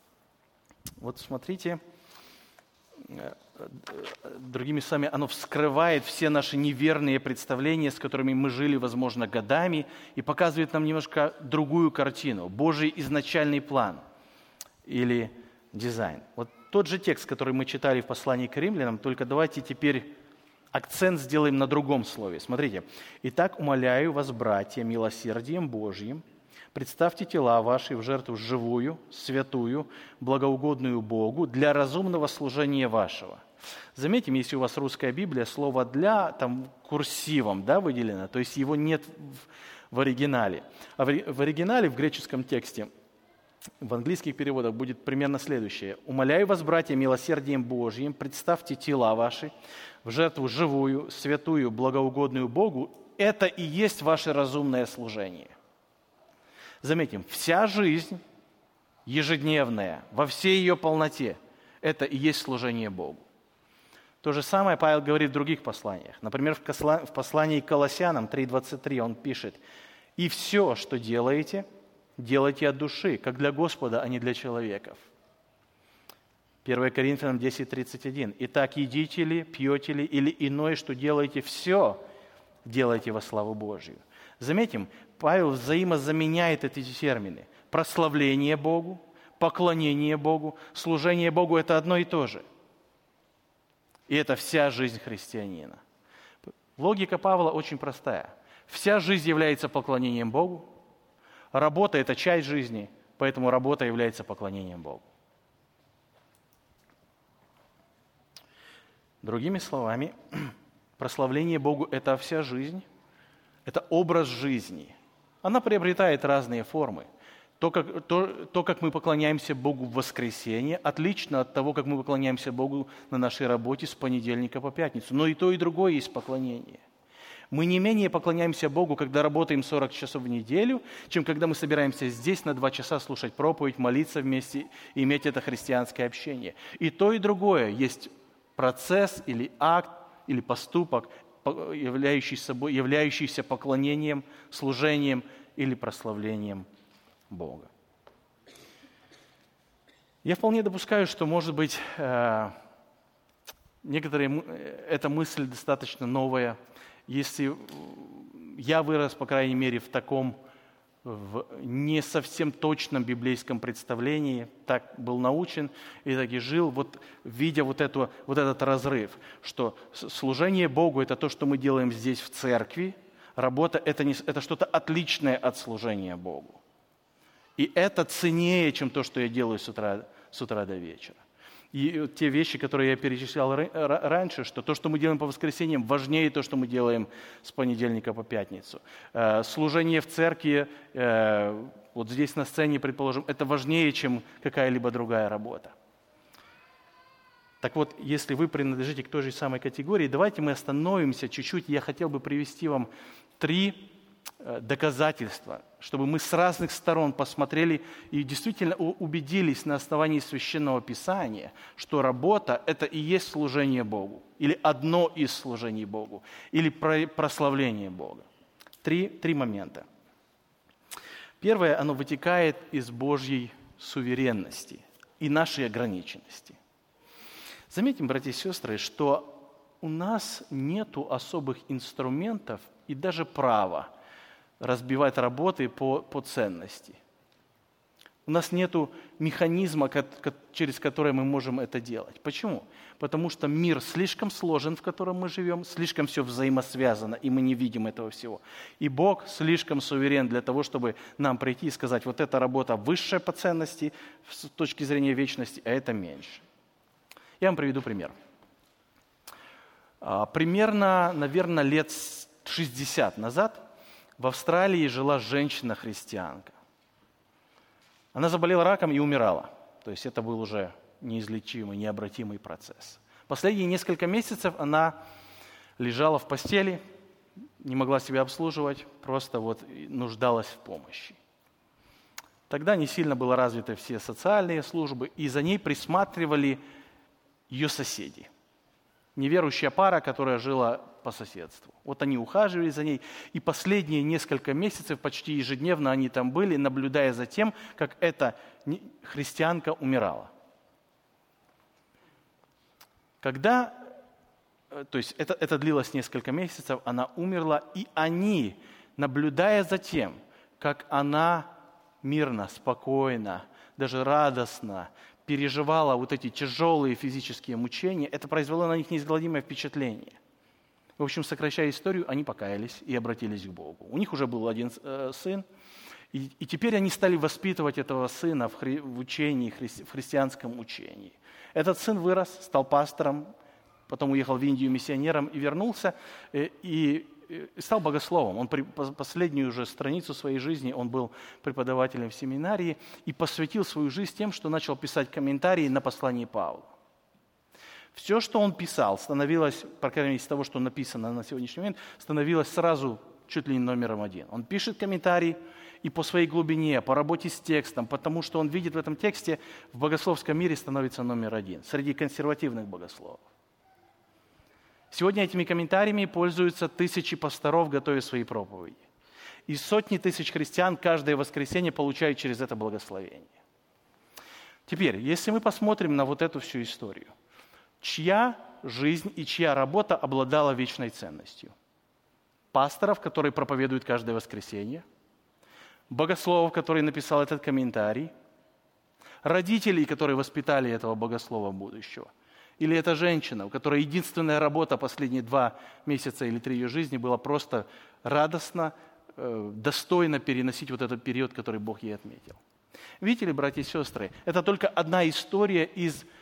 Вот смотрите, другими словами, оно вскрывает все наши неверные представления, с которыми мы жили, возможно, годами, и показывает нам немножко другую картину, Божий изначальный план или дизайн. Вот тот же текст, который мы читали в послании к римлянам, только давайте теперь акцент сделаем на другом слове. Смотрите. «Итак, умоляю вас, братья, милосердием Божьим, представьте тела ваши в жертву живую, святую, благоугодную Богу для разумного служения вашего». Заметим, если у вас русская Библия, слово «для» там курсивом, да, выделено, то есть его нет в оригинале. А в оригинале, в греческом тексте, в английских переводах будет примерно следующее. «Умоляю вас, братья, милосердием Божьим, представьте тела ваши в жертву живую, святую, благоугодную Богу. Это и есть ваше разумное служение». Заметим, вся жизнь ежедневная, во всей ее полноте, это и есть служение Богу. То же самое Павел говорит в других посланиях. Например, в послании к Колоссянам 3:23 он пишет: «И все, что делаете, делайте от души, как для Господа, а не для человеков». 1 Коринфянам 10:31. «Итак, едите ли, пьете ли или иное, что делаете, все делайте во славу Божию». Заметим, Павел взаимозаменяет эти термины. Прославление Богу, поклонение Богу, служение Богу – это одно и то же. И это вся жизнь христианина. Логика Павла очень простая. Вся жизнь является поклонением Богу. Работа – это часть жизни, поэтому работа является поклонением Богу. Другими словами, прославление Богу – это вся жизнь, это образ жизни. Она приобретает разные формы. То, как мы поклоняемся Богу в воскресенье, отлично от того, как мы поклоняемся Богу на нашей работе с понедельника по пятницу. Но и то, и другое есть поклонение. Мы не менее поклоняемся Богу, когда работаем 40 часов в неделю, чем когда мы собираемся здесь на 2 часа слушать проповедь, молиться вместе и иметь это христианское общение. И то, и другое есть процесс или акт, или поступок, являющийся поклонением, служением или прославлением Бога. Я вполне допускаю, что, может быть, эта мысль достаточно новая. Если я вырос, по крайней мере, в таком не совсем точном библейском представлении, так был научен и так и жил, видя этот разрыв, что служение Богу – это то, что мы делаем здесь в церкви, работа – это что-то отличное от служения Богу. И это ценнее, чем то, что я делаю с утра до вечера. И те вещи, которые я перечислял раньше, что то, что мы делаем по воскресеньям, важнее то, что мы делаем с понедельника по пятницу. Служение в церкви, вот здесь на сцене, предположим, это важнее, чем какая-либо другая работа. Так вот, если вы принадлежите к той же самой категории, давайте мы остановимся чуть-чуть. Я хотел бы привести вам 3 доказательства, чтобы мы с разных сторон посмотрели и действительно убедились на основании Священного Писания, что работа – это и есть служение Богу, или одно из служений Богу, или прославление Бога. 3 момента. Первое, оно вытекает из Божьей суверенности и нашей ограниченности. Заметим, братья и сестры, что у нас нету особых инструментов и даже права разбивать работы по ценности. У нас нет механизма, через который мы можем это делать. Почему? Потому что мир слишком сложен, в котором мы живем, слишком все взаимосвязано, и мы не видим этого всего. И Бог слишком суверен для того, чтобы нам прийти и сказать, вот эта работа высшая по ценности с точки зрения вечности, а это меньше. Я вам приведу пример. Примерно, наверное, лет 60 назад в Австралии жила женщина-христианка. Она заболела раком и умирала. То есть это был уже неизлечимый, необратимый процесс. Последние несколько месяцев она лежала в постели, не могла себя обслуживать, просто нуждалась в помощи. Тогда не сильно были развиты все социальные службы, и за ней присматривали ее соседи. Неверующая пара, которая жила по соседству. Они ухаживали за ней, и последние несколько месяцев почти ежедневно они там были, наблюдая за тем, как эта христианка умирала. Это длилось несколько месяцев, она умерла, и они, наблюдая за тем, как она мирно, спокойно, даже радостно переживала эти тяжелые физические мучения, это произвело на них неизгладимое впечатление. В общем, сокращая историю, они покаялись и обратились к Богу. У них уже был один сын, и теперь они стали воспитывать этого сына в христианском учении. Этот сын вырос, стал пастором, потом уехал в Индию миссионером и вернулся, и стал богословом. Он последнюю уже страницу своей жизни, он был преподавателем в семинарии и посвятил свою жизнь тем, что начал писать комментарии на послание Павла. Все, что он писал, становилось, по крайней мере, из того, что написано на сегодняшний момент, становилось сразу чуть ли не номером 1. Он пишет комментарий и по своей глубине, по работе с текстом, потому что он видит в этом тексте, в богословском мире становится номер 1 среди консервативных богословов. Сегодня этими комментариями пользуются тысячи пасторов, готовя свои проповеди. И сотни тысяч христиан каждое воскресенье получают через это благословение. Теперь, если мы посмотрим на эту всю историю, чья жизнь и чья работа обладала вечной ценностью? Пасторов, которые проповедуют каждое воскресенье, богословов, который написал этот комментарий, родителей, которые воспитали этого богослова будущего, или это женщина, у которой единственная работа последние 2 месяца или 3 ее жизни была просто радостно, достойно переносить этот период, который Бог ей отметил. Видите ли, братья и сестры, это только одна история из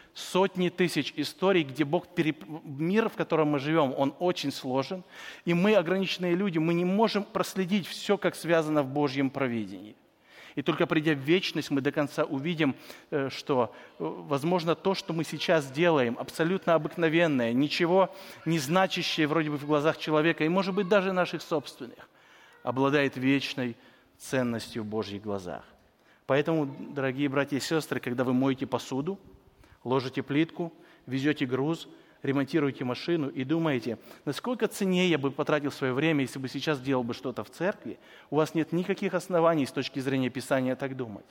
сотни тысяч историй, где мир, в котором мы живем, он очень сложен, и мы, ограниченные люди, мы не можем проследить все, как связано в Божьем провидении. И только придя в вечность, мы до конца увидим, что, возможно, то, что мы сейчас делаем, абсолютно обыкновенное, ничего не значащее вроде бы в глазах человека, и, может быть, даже наших собственных, обладает вечной ценностью в Божьих глазах. Поэтому, дорогие братья и сестры, когда вы моете посуду, ложите плитку, везете груз, ремонтируете машину и думаете, насколько ценнее я бы потратил свое время, если бы сейчас делал бы что-то в церкви, у вас нет никаких оснований с точки зрения Писания так думать.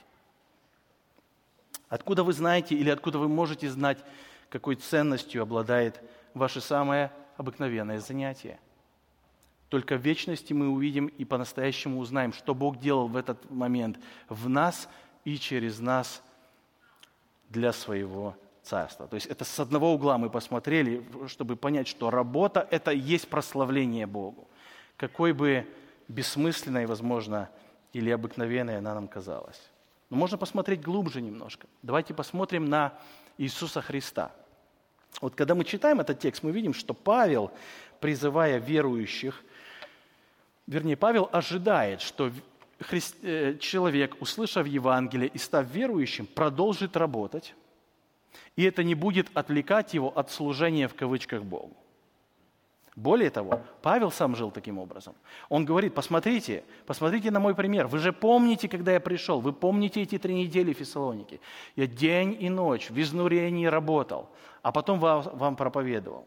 Откуда вы знаете или откуда вы можете знать, какой ценностью обладает ваше самое обыкновенное занятие? Только в вечности мы увидим и по-настоящему узнаем, что Бог делал в этот момент в нас и через нас для своего царства. То есть это с одного угла мы посмотрели, чтобы понять, что работа – это и есть прославление Богу. Какой бы бессмысленной, возможно, или обыкновенной она нам казалась. Но можно посмотреть глубже немножко. Давайте посмотрим на Иисуса Христа. Вот когда мы читаем этот текст, мы видим, что Павел, призывая верующих, Павел ожидает, что человек, услышав Евангелие и став верующим, продолжит работать, и это не будет отвлекать его от служения в кавычках Богу. Более того, Павел сам жил таким образом. Он говорит, посмотрите на мой пример. Вы же помните, когда я пришел, вы помните эти 3 недели в Фессалонике. Я день и ночь в изнурении работал, а потом вам проповедовал.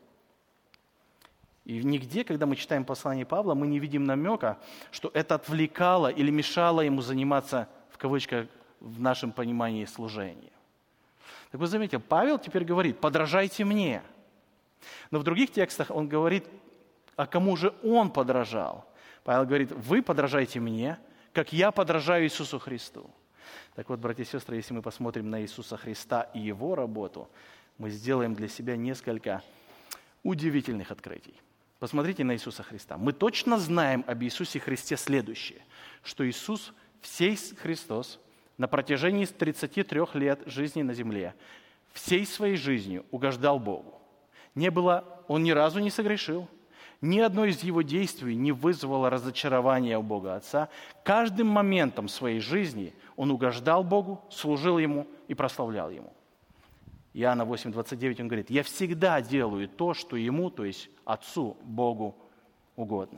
И нигде, когда мы читаем послание Павла, мы не видим намека, что это отвлекало или мешало ему заниматься, в кавычках, в нашем понимании служения. Так вы заметите, Павел теперь говорит, подражайте мне. Но в других текстах он говорит, а кому же он подражал? Павел говорит, вы подражайте мне, как я подражаю Иисусу Христу. Так вот, братья и сестры, если мы посмотрим на Иисуса Христа и Его работу, мы сделаем для себя несколько удивительных открытий. Посмотрите на Иисуса Христа. Мы точно знаем об Иисусе Христе следующее, что Иисус, всей Христос, на протяжении 33 лет жизни на земле, всей своей жизнью угождал Богу. Он ни разу не согрешил, ни одно из его действий не вызвало разочарования у Бога Отца. Каждым моментом своей жизни он угождал Богу, служил Ему и прославлял Ему. Иоанна 8:29 он говорит, «Я всегда делаю то, что Ему, то есть Отцу, Богу, угодно».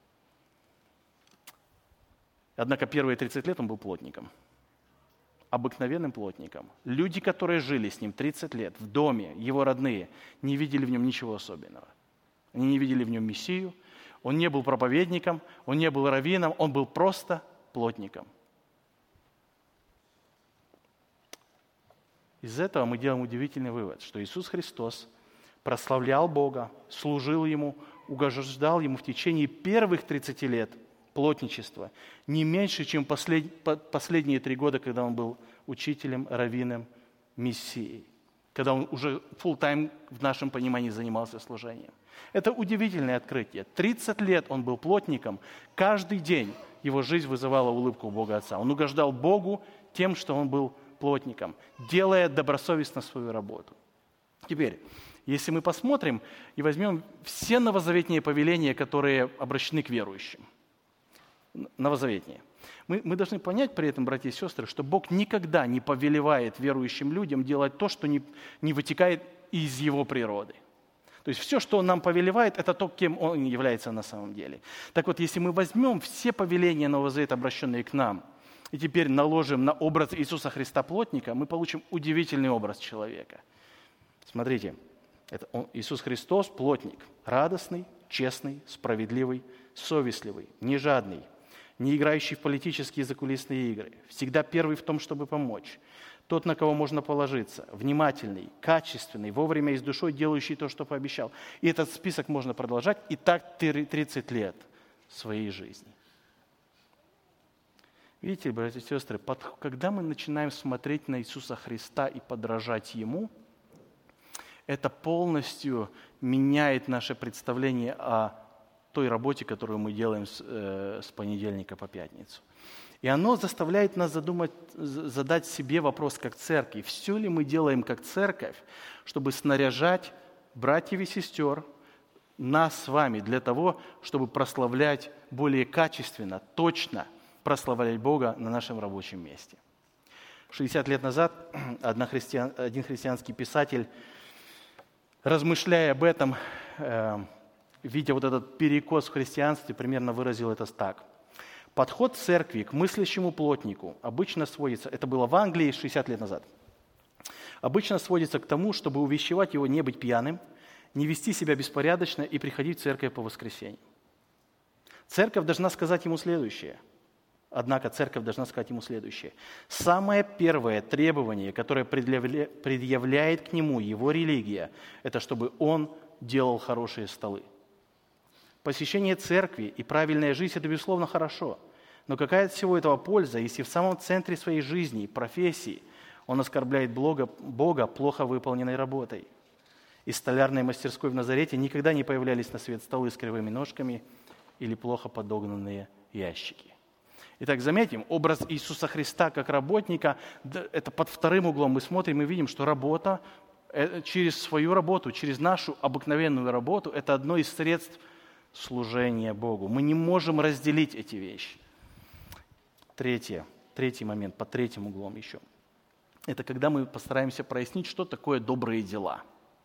Однако первые 30 лет он был плотником, обыкновенным плотником. Люди, которые жили с ним 30 лет в доме, его родные, не видели в нем ничего особенного. Они не видели в нем Мессию, он не был проповедником, он не был раввином, он был просто плотником. Из этого мы делаем удивительный вывод, что Иисус Христос прославлял Бога, служил Ему, угождал Ему в течение первых 30 лет плотничества, не меньше, чем последние 3 года, когда Он был учителем, раввином, мессией, когда Он уже full-time в нашем понимании занимался служением. Это удивительное открытие. 30 лет Он был плотником, каждый день его жизнь вызывала улыбку у Бога Отца. Он угождал Богу тем, что Он был плотником, делая добросовестно свою работу. Теперь, если мы посмотрим и возьмем все новозаветные повеления, которые обращены к верующим, новозаветные, мы должны понять при этом, братья и сестры, что Бог никогда не повелевает верующим людям делать то, что не вытекает из Его природы. То есть все, что Он нам повелевает, это то, кем Он является на самом деле. Так вот, если мы возьмем все повеления Нового Завета, обращенные к нам, и теперь наложим на образ Иисуса Христа плотника, мы получим удивительный образ человека. Смотрите, Иисус Христос плотник, радостный, честный, справедливый, совестливый, не жадный, не играющий в политические закулисные игры, всегда первый в том, чтобы помочь, тот, на кого можно положиться, внимательный, качественный, вовремя и с душой делающий то, что пообещал. И этот список можно продолжать и так 30 лет своей жизни. Видите, братья и сестры, когда мы начинаем смотреть на Иисуса Христа и подражать Ему, это полностью меняет наше представление о той работе, которую мы делаем с понедельника по пятницу. И оно заставляет нас задать себе вопрос как церкви. Все ли мы делаем как церковь, чтобы снаряжать братьев и сестер, нас с вами, для того, чтобы прославлять более качественно, точно прославлять Бога на нашем рабочем месте. 60 лет назад один христианский писатель, размышляя об этом, видя вот этот перекос в христианстве, примерно выразил это так. Подход церкви к мыслящему плотнику обычно сводится, это было в Англии 60 лет назад, обычно сводится к тому, чтобы увещевать его не быть пьяным, не вести себя беспорядочно и приходить в церковь по воскресеньям. Церковь должна сказать ему следующее. Однако церковь должна сказать ему следующее. Самое первое требование, которое предъявляет к нему его религия, это чтобы он делал хорошие столы. Посещение церкви и правильная жизнь – это, безусловно, хорошо. Но какая от всего этого польза, если в самом центре своей жизни и профессии он оскорбляет Бога плохо выполненной работой? Из столярной мастерской в Назарете никогда не появлялись на свет столы с кривыми ножками или плохо подогнанные ящики. Итак, заметим, образ Иисуса Христа как работника, это под вторым углом мы смотрим и видим, что работа, через свою работу, через нашу обыкновенную работу, это одно из средств служения Богу. Мы не можем разделить эти вещи. Третий момент, под третьим углом еще. Это когда мы постараемся прояснить, что такое добрые дела.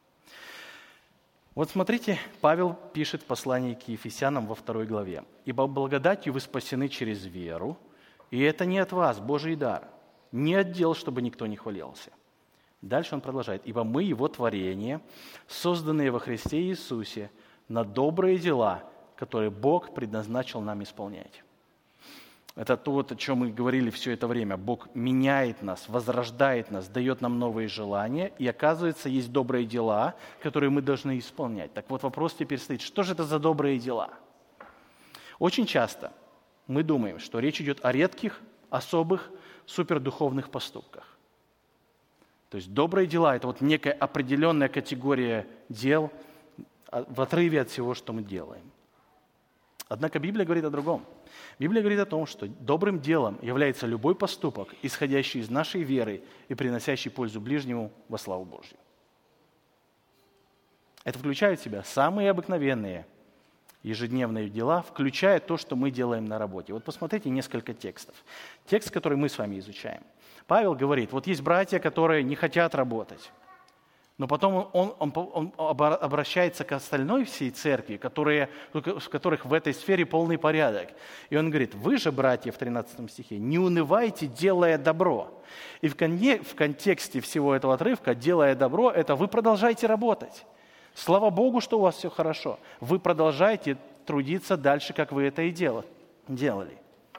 Вот смотрите, Павел пишет в послании к Ефесянам во 2 главе. «Ибо благодатью вы спасены через веру, и это не от вас, Божий дар, не от дел, чтобы никто не хвалился». Дальше он продолжает. «Ибо мы Его творение, созданные во Христе Иисусе, на добрые дела, которые Бог предназначил нам исполнять». Это то, о чем мы говорили все это время. Бог меняет нас, возрождает нас, дает нам новые желания, и оказывается, есть добрые дела, которые мы должны исполнять. Так вот, вопрос теперь стоит, что же это за добрые дела? Очень часто мы думаем, что речь идет о редких, особых, супердуховных поступках. То есть добрые дела – это вот некая определенная категория дел в отрыве от всего, что мы делаем. Однако Библия говорит о другом. Библия говорит о том, что добрым делом является любой поступок, исходящий из нашей веры и приносящий пользу ближнему во славу Божью. Это включает в себя самые обыкновенные ежедневные дела, включая то, что мы делаем на работе. Вот посмотрите несколько текстов. Текст, который мы с вами изучаем. Павел говорит, вот есть братья, которые не хотят работать. Но потом он обращается к остальной всей церкви, в которых в этой сфере полный порядок. И он говорит, вы же, братья, в 13 стихе, не унывайте, делая добро. И в контексте всего этого отрывка, делая добро, это вы продолжайте работать. Слава Богу, что у вас все хорошо. Вы продолжайте трудиться дальше, как вы это и делали.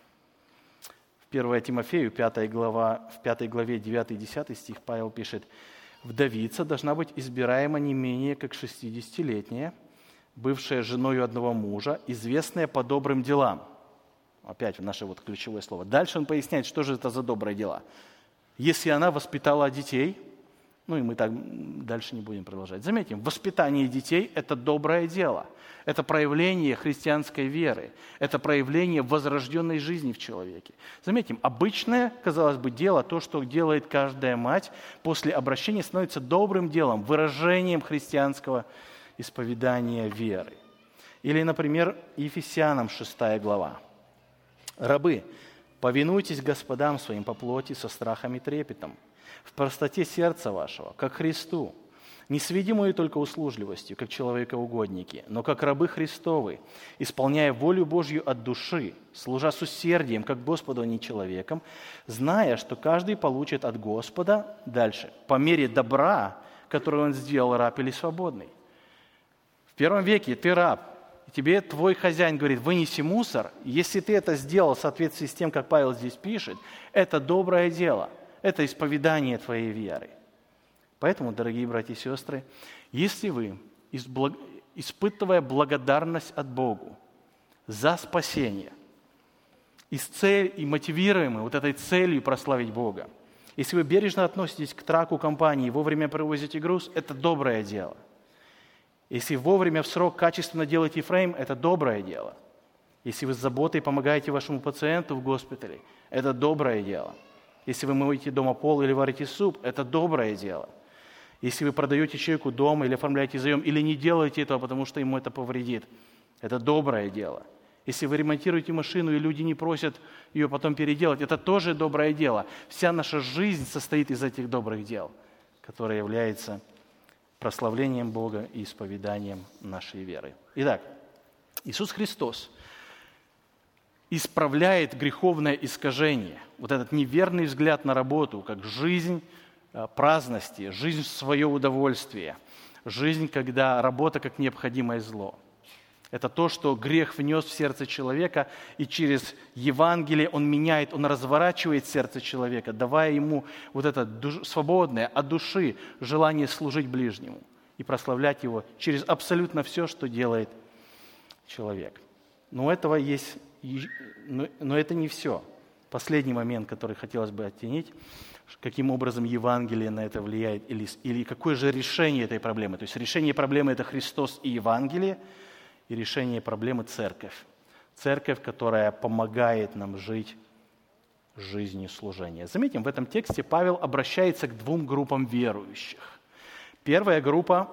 В 1 Тимофею, 5 главе 9-10 стих Павел пишет, «Вдовица должна быть избираема не менее как 60-летняя, бывшая женою одного мужа, известная по добрым делам». Опять наше вот ключевое слово. Дальше он поясняет, что же это за добрые дела. Если она воспитала детей, и мы так дальше не будем продолжать. Заметим, воспитание детей – это доброе дело. Это проявление христианской веры. Это проявление возрожденной жизни в человеке. Заметим, обычное, казалось бы, дело, то, что делает каждая мать, после обращения становится добрым делом, выражением христианского исповедания веры. Или, например, Ефесянам 6 глава. «Рабы, повинуйтесь господам своим по плоти со страхом и трепетом, в простоте сердца вашего, как Христу, не с видимой только услужливостью, как человекоугодники, но как рабы Христовы, исполняя волю Божью от души, служа с усердием, как Господу, а не человеком, зная, что каждый получит от Господа, дальше, по мере добра, которое он сделал, раб или свободный». В первом веке ты раб, и тебе твой хозяин говорит, вынеси мусор. Если ты это сделал в соответствии с тем, как Павел здесь пишет, это доброе дело. Это исповедание твоей веры. Поэтому, дорогие братья и сестры, если вы, испытывая благодарность от Богу за спасение, и мотивируемы вот этой целью прославить Бога, если вы бережно относитесь к траку компании, вовремя привозите груз, это доброе дело. Если вовремя в срок качественно делаете фрейм, это доброе дело. Если вы с заботой помогаете вашему пациенту в госпитале, это доброе дело. Если вы моете дома пол или варите суп, это доброе дело. Если вы продаете человеку дом или оформляете заем, или не делаете этого, потому что ему это повредит, это доброе дело. Если вы ремонтируете машину, и люди не просят ее потом переделать, это тоже доброе дело. Вся наша жизнь состоит из этих добрых дел, которые являются прославлением Бога и исповеданием нашей веры. Итак, Иисус Христос исправляет греховное искажение, вот этот неверный взгляд на работу, как жизнь праздности, жизнь в свое удовольствие, жизнь, когда работа как необходимое зло. Это то, что грех внес в сердце человека, и через Евангелие он меняет, он разворачивает сердце человека, давая ему вот это свободное от души желание служить ближнему и прославлять его через абсолютно все, что делает человек. Но это не все. Последний момент, который хотелось бы оттенить, каким образом Евангелие на это влияет, или какое же решение этой проблемы. То есть решение проблемы – это Христос и Евангелие, и решение проблемы – церковь. Церковь, которая помогает нам жить жизнью служения. Заметим, в этом тексте Павел обращается к двум группам верующих. Первая группа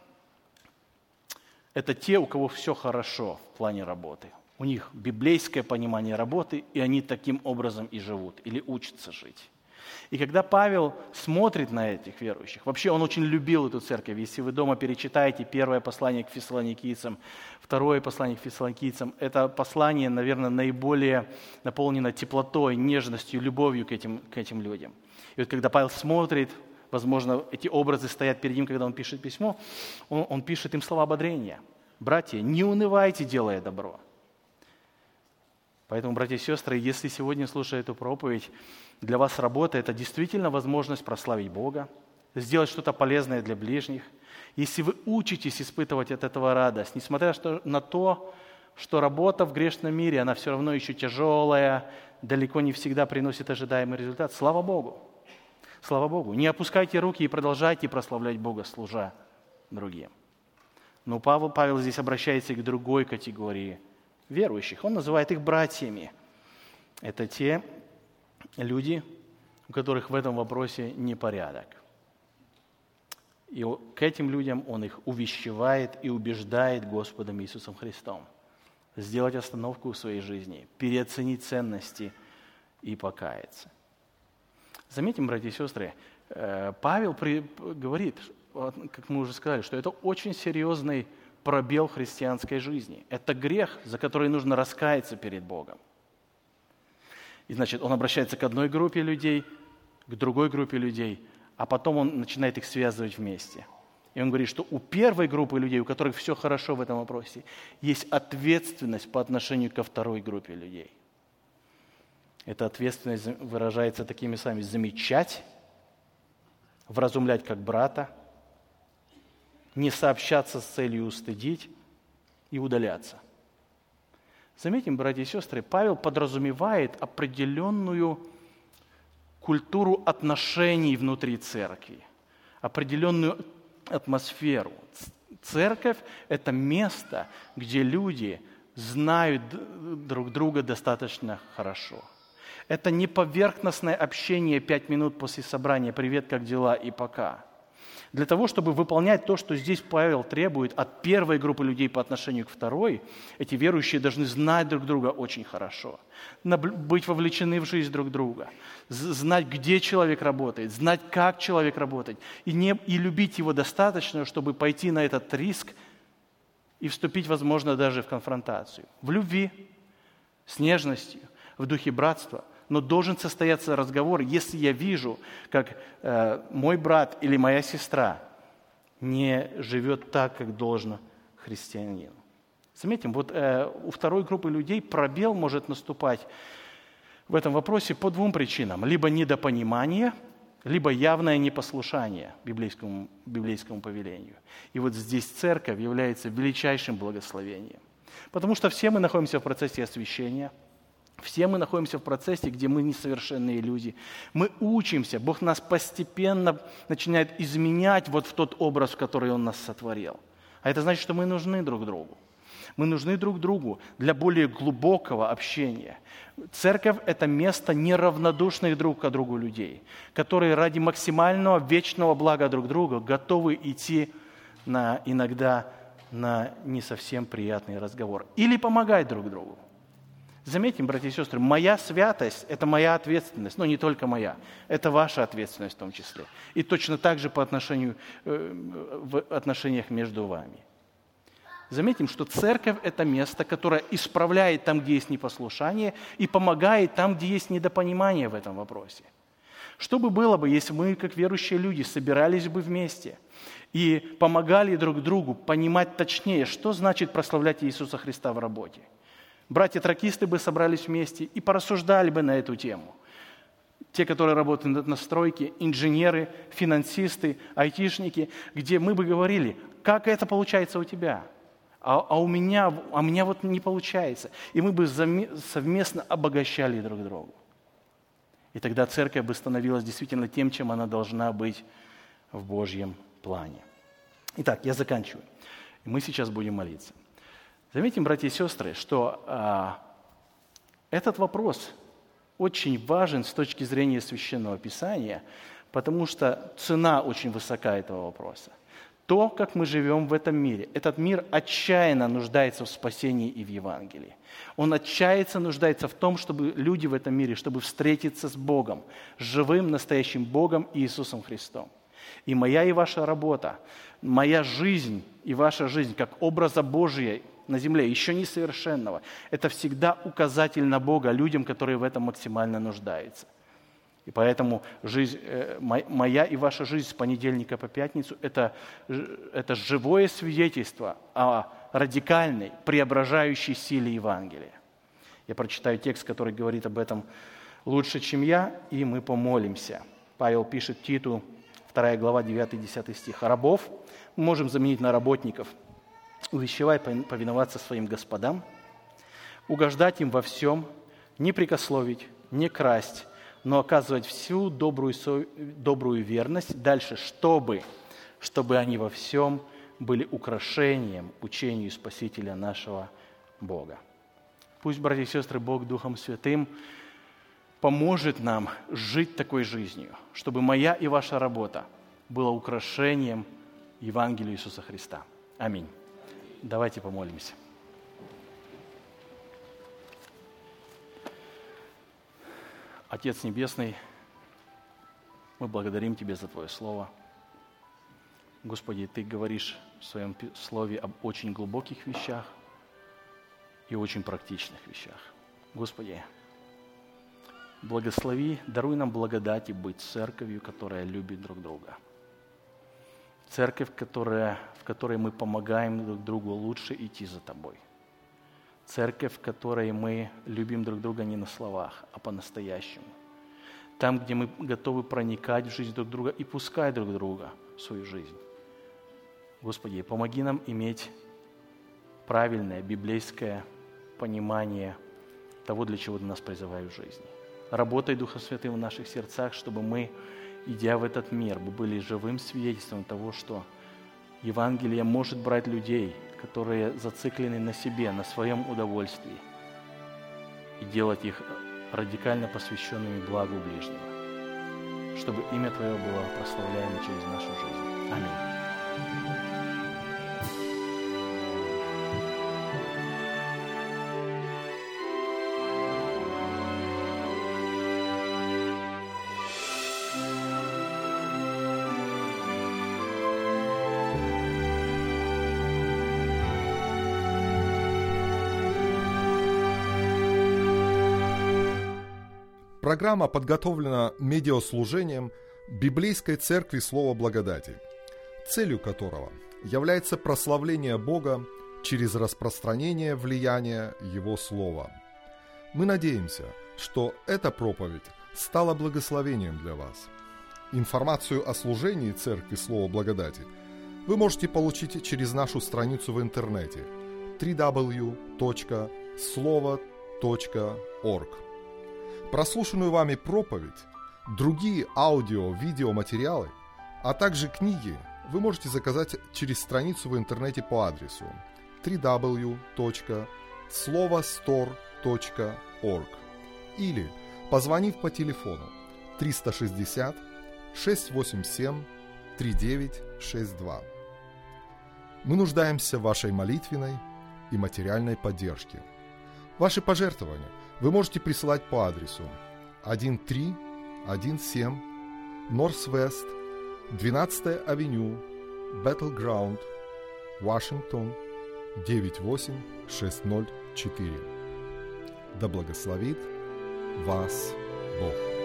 – это те, у кого все хорошо в плане работы. У них библейское понимание работы, и они таким образом и живут, или учатся жить. И когда Павел смотрит на этих верующих, вообще он очень любил эту церковь. Если вы дома перечитаете первое послание к фессалоникийцам, второе послание к фессалоникийцам, это послание, наверное, наиболее наполнено теплотой, нежностью, любовью к этим людям. И вот когда Павел смотрит, возможно, эти образы стоят перед ним, когда он пишет письмо, он пишет им слова ободрения. «Братья, не унывайте, делая добро». Поэтому, братья и сестры, если сегодня, слушая эту проповедь, для вас работа – это действительно возможность прославить Бога, сделать что-то полезное для ближних. Если вы учитесь испытывать от этого радость, несмотря на то, что работа в грешном мире, она все равно еще тяжелая, далеко не всегда приносит ожидаемый результат, слава Богу. Слава Богу. Не опускайте руки и продолжайте прославлять Бога, служа другим. Но Павел здесь обращается к другой категории верующих. Он называет их братьями. Это те люди, у которых в этом вопросе непорядок. И к этим людям он их увещевает и убеждает Господом Иисусом Христом сделать остановку в своей жизни, переоценить ценности и покаяться. Заметим, братья и сестры, Павел говорит, как мы уже сказали, что это очень серьезный пробел христианской жизни. Это грех, за который нужно раскаяться перед Богом. И значит, он обращается к одной группе людей, к другой группе людей, а потом он начинает их связывать вместе. И он говорит, что у первой группы людей, у которых все хорошо в этом вопросе, есть ответственность по отношению ко второй группе людей. Эта ответственность выражается такими словами: замечать, вразумлять как брата, не сообщаться с целью устыдить и удаляться. Заметим, братья и сестры, Павел подразумевает определенную культуру отношений внутри церкви, определенную атмосферу. Церковь – это место, где люди знают друг друга достаточно хорошо. Это не поверхностное общение 5 минут после собрания «Привет, как дела?» и «Пока». Для того, чтобы выполнять то, что здесь Павел требует от первой группы людей по отношению к второй, эти верующие должны знать друг друга очень хорошо, быть вовлечены в жизнь друг друга, знать, где человек работает, знать, как человек работает, и любить его достаточно, чтобы пойти на этот риск и вступить, возможно, даже в конфронтацию. В любви, с нежностью, в духе братства. Но должен состояться разговор, если я вижу, как мой брат или моя сестра не живет так, как должно христианину. Заметим, вот у второй группы людей пробел может наступать в этом вопросе по двум причинам. Либо недопонимание, либо явное непослушание библейскому повелению. И вот здесь церковь является величайшим благословением. Потому что все мы находимся в процессе освящения. Все мы находимся в процессе, где мы несовершенные люди. Мы учимся, Бог нас постепенно начинает изменять вот в тот образ, в который Он нас сотворил. А это значит, что мы нужны друг другу. Мы нужны друг другу для более глубокого общения. Церковь – это место неравнодушных друг к другу людей, которые ради максимального вечного блага друг друга готовы идти иногда на не совсем приятный разговор или помогать друг другу. Заметьте, братья и сестры, моя святость – это моя ответственность, но не только моя, это ваша ответственность в том числе. И точно так же в отношениях между вами. Заметим, что церковь – это место, которое исправляет там, где есть непослушание, и помогает там, где есть недопонимание в этом вопросе. Что бы было бы, если мы, как верующие люди, собирались бы вместе и помогали друг другу понимать точнее, что значит прославлять Иисуса Христа в работе? Братья-тракисты бы собрались вместе и порассуждали бы на эту тему. Те, которые работают на стройке, инженеры, финансисты, айтишники, где мы бы говорили, как это получается у тебя, а у меня вот не получается. И мы бы совместно обогащали друг друга. И тогда церковь бы становилась действительно тем, чем она должна быть в Божьем плане. Итак, я заканчиваю. И мы сейчас будем молиться. Заметим, братья и сестры, что этот вопрос очень важен с точки зрения Священного Писания, потому что цена очень высока этого вопроса. То, как мы живем в этом мире. Этот мир отчаянно нуждается в спасении и в Евангелии. Он отчаянно нуждается в том, чтобы люди в этом мире, чтобы встретиться с Богом, с живым, настоящим Богом Иисусом Христом. И моя и ваша работа, моя жизнь и ваша жизнь, как образа Божия на земле, еще несовершенного, это всегда указатель на Бога людям, которые в этом максимально нуждаются. И поэтому моя и ваша жизнь с понедельника по пятницу – это живое свидетельство о радикальной, преображающей силе Евангелия. Я прочитаю текст, который говорит об этом лучше, чем я, и мы помолимся. Павел пишет Титу, 2 глава, 9-10 стих. «Рабов мы можем заменить на работников, увещевая повиноваться своим господам, угождать им во всем, не прекословить, не красть, но оказывать всю добрую верность дальше, чтобы они во всем были украшением учению Спасителя нашего Бога». Пусть, братья и сестры, Бог Духом Святым поможет нам жить такой жизнью, чтобы моя и ваша работа была украшением Евангелия Иисуса Христа. Аминь. Давайте помолимся. Отец Небесный, мы благодарим Тебя за Твое Слово. Господи, Ты говоришь в Своем Слове об очень глубоких вещах и очень практичных вещах. Господи, благослови, даруй нам благодать и быть церковью, которая любит друг друга. Церковь, в которой мы помогаем друг другу лучше идти за Тобой. Церковь, в которой мы любим друг друга не на словах, а по-настоящему. Там, где мы готовы проникать в жизнь друг друга и пускать друг друга в свою жизнь. Господи, помоги нам иметь правильное библейское понимание того, для чего Ты нас призываешь в жизни. Работай Духом Святым в наших сердцах, чтобы мы, идя в этот мир, мы были живым свидетельством того, что Евангелие может брать людей, которые зациклены на себе, на своем удовольствии, и делать их радикально посвященными благу ближнего, чтобы имя Твое было прославляемо через нашу жизнь. Аминь. Программа подготовлена медиаслужением Библейской Церкви Слова Благодати, целью которого является прославление Бога через распространение влияния Его Слова. Мы надеемся, что эта проповедь стала благословением для вас. Информацию о служении Церкви Слова Благодати вы можете получить через нашу страницу в интернете www.slovo.org. Прослушанную вами проповедь, другие аудио-видеоматериалы, а также книги вы можете заказать через страницу в интернете по адресу www.slovostore.org или позвонив по телефону 360 687 3962. Мы нуждаемся в вашей молитвенной и материальной поддержке. Ваши пожертвования вы можете присылать по адресу 1317 Northwest 12-я авеню, Battleground, Вашингтон, 98604. Да благословит вас Бог.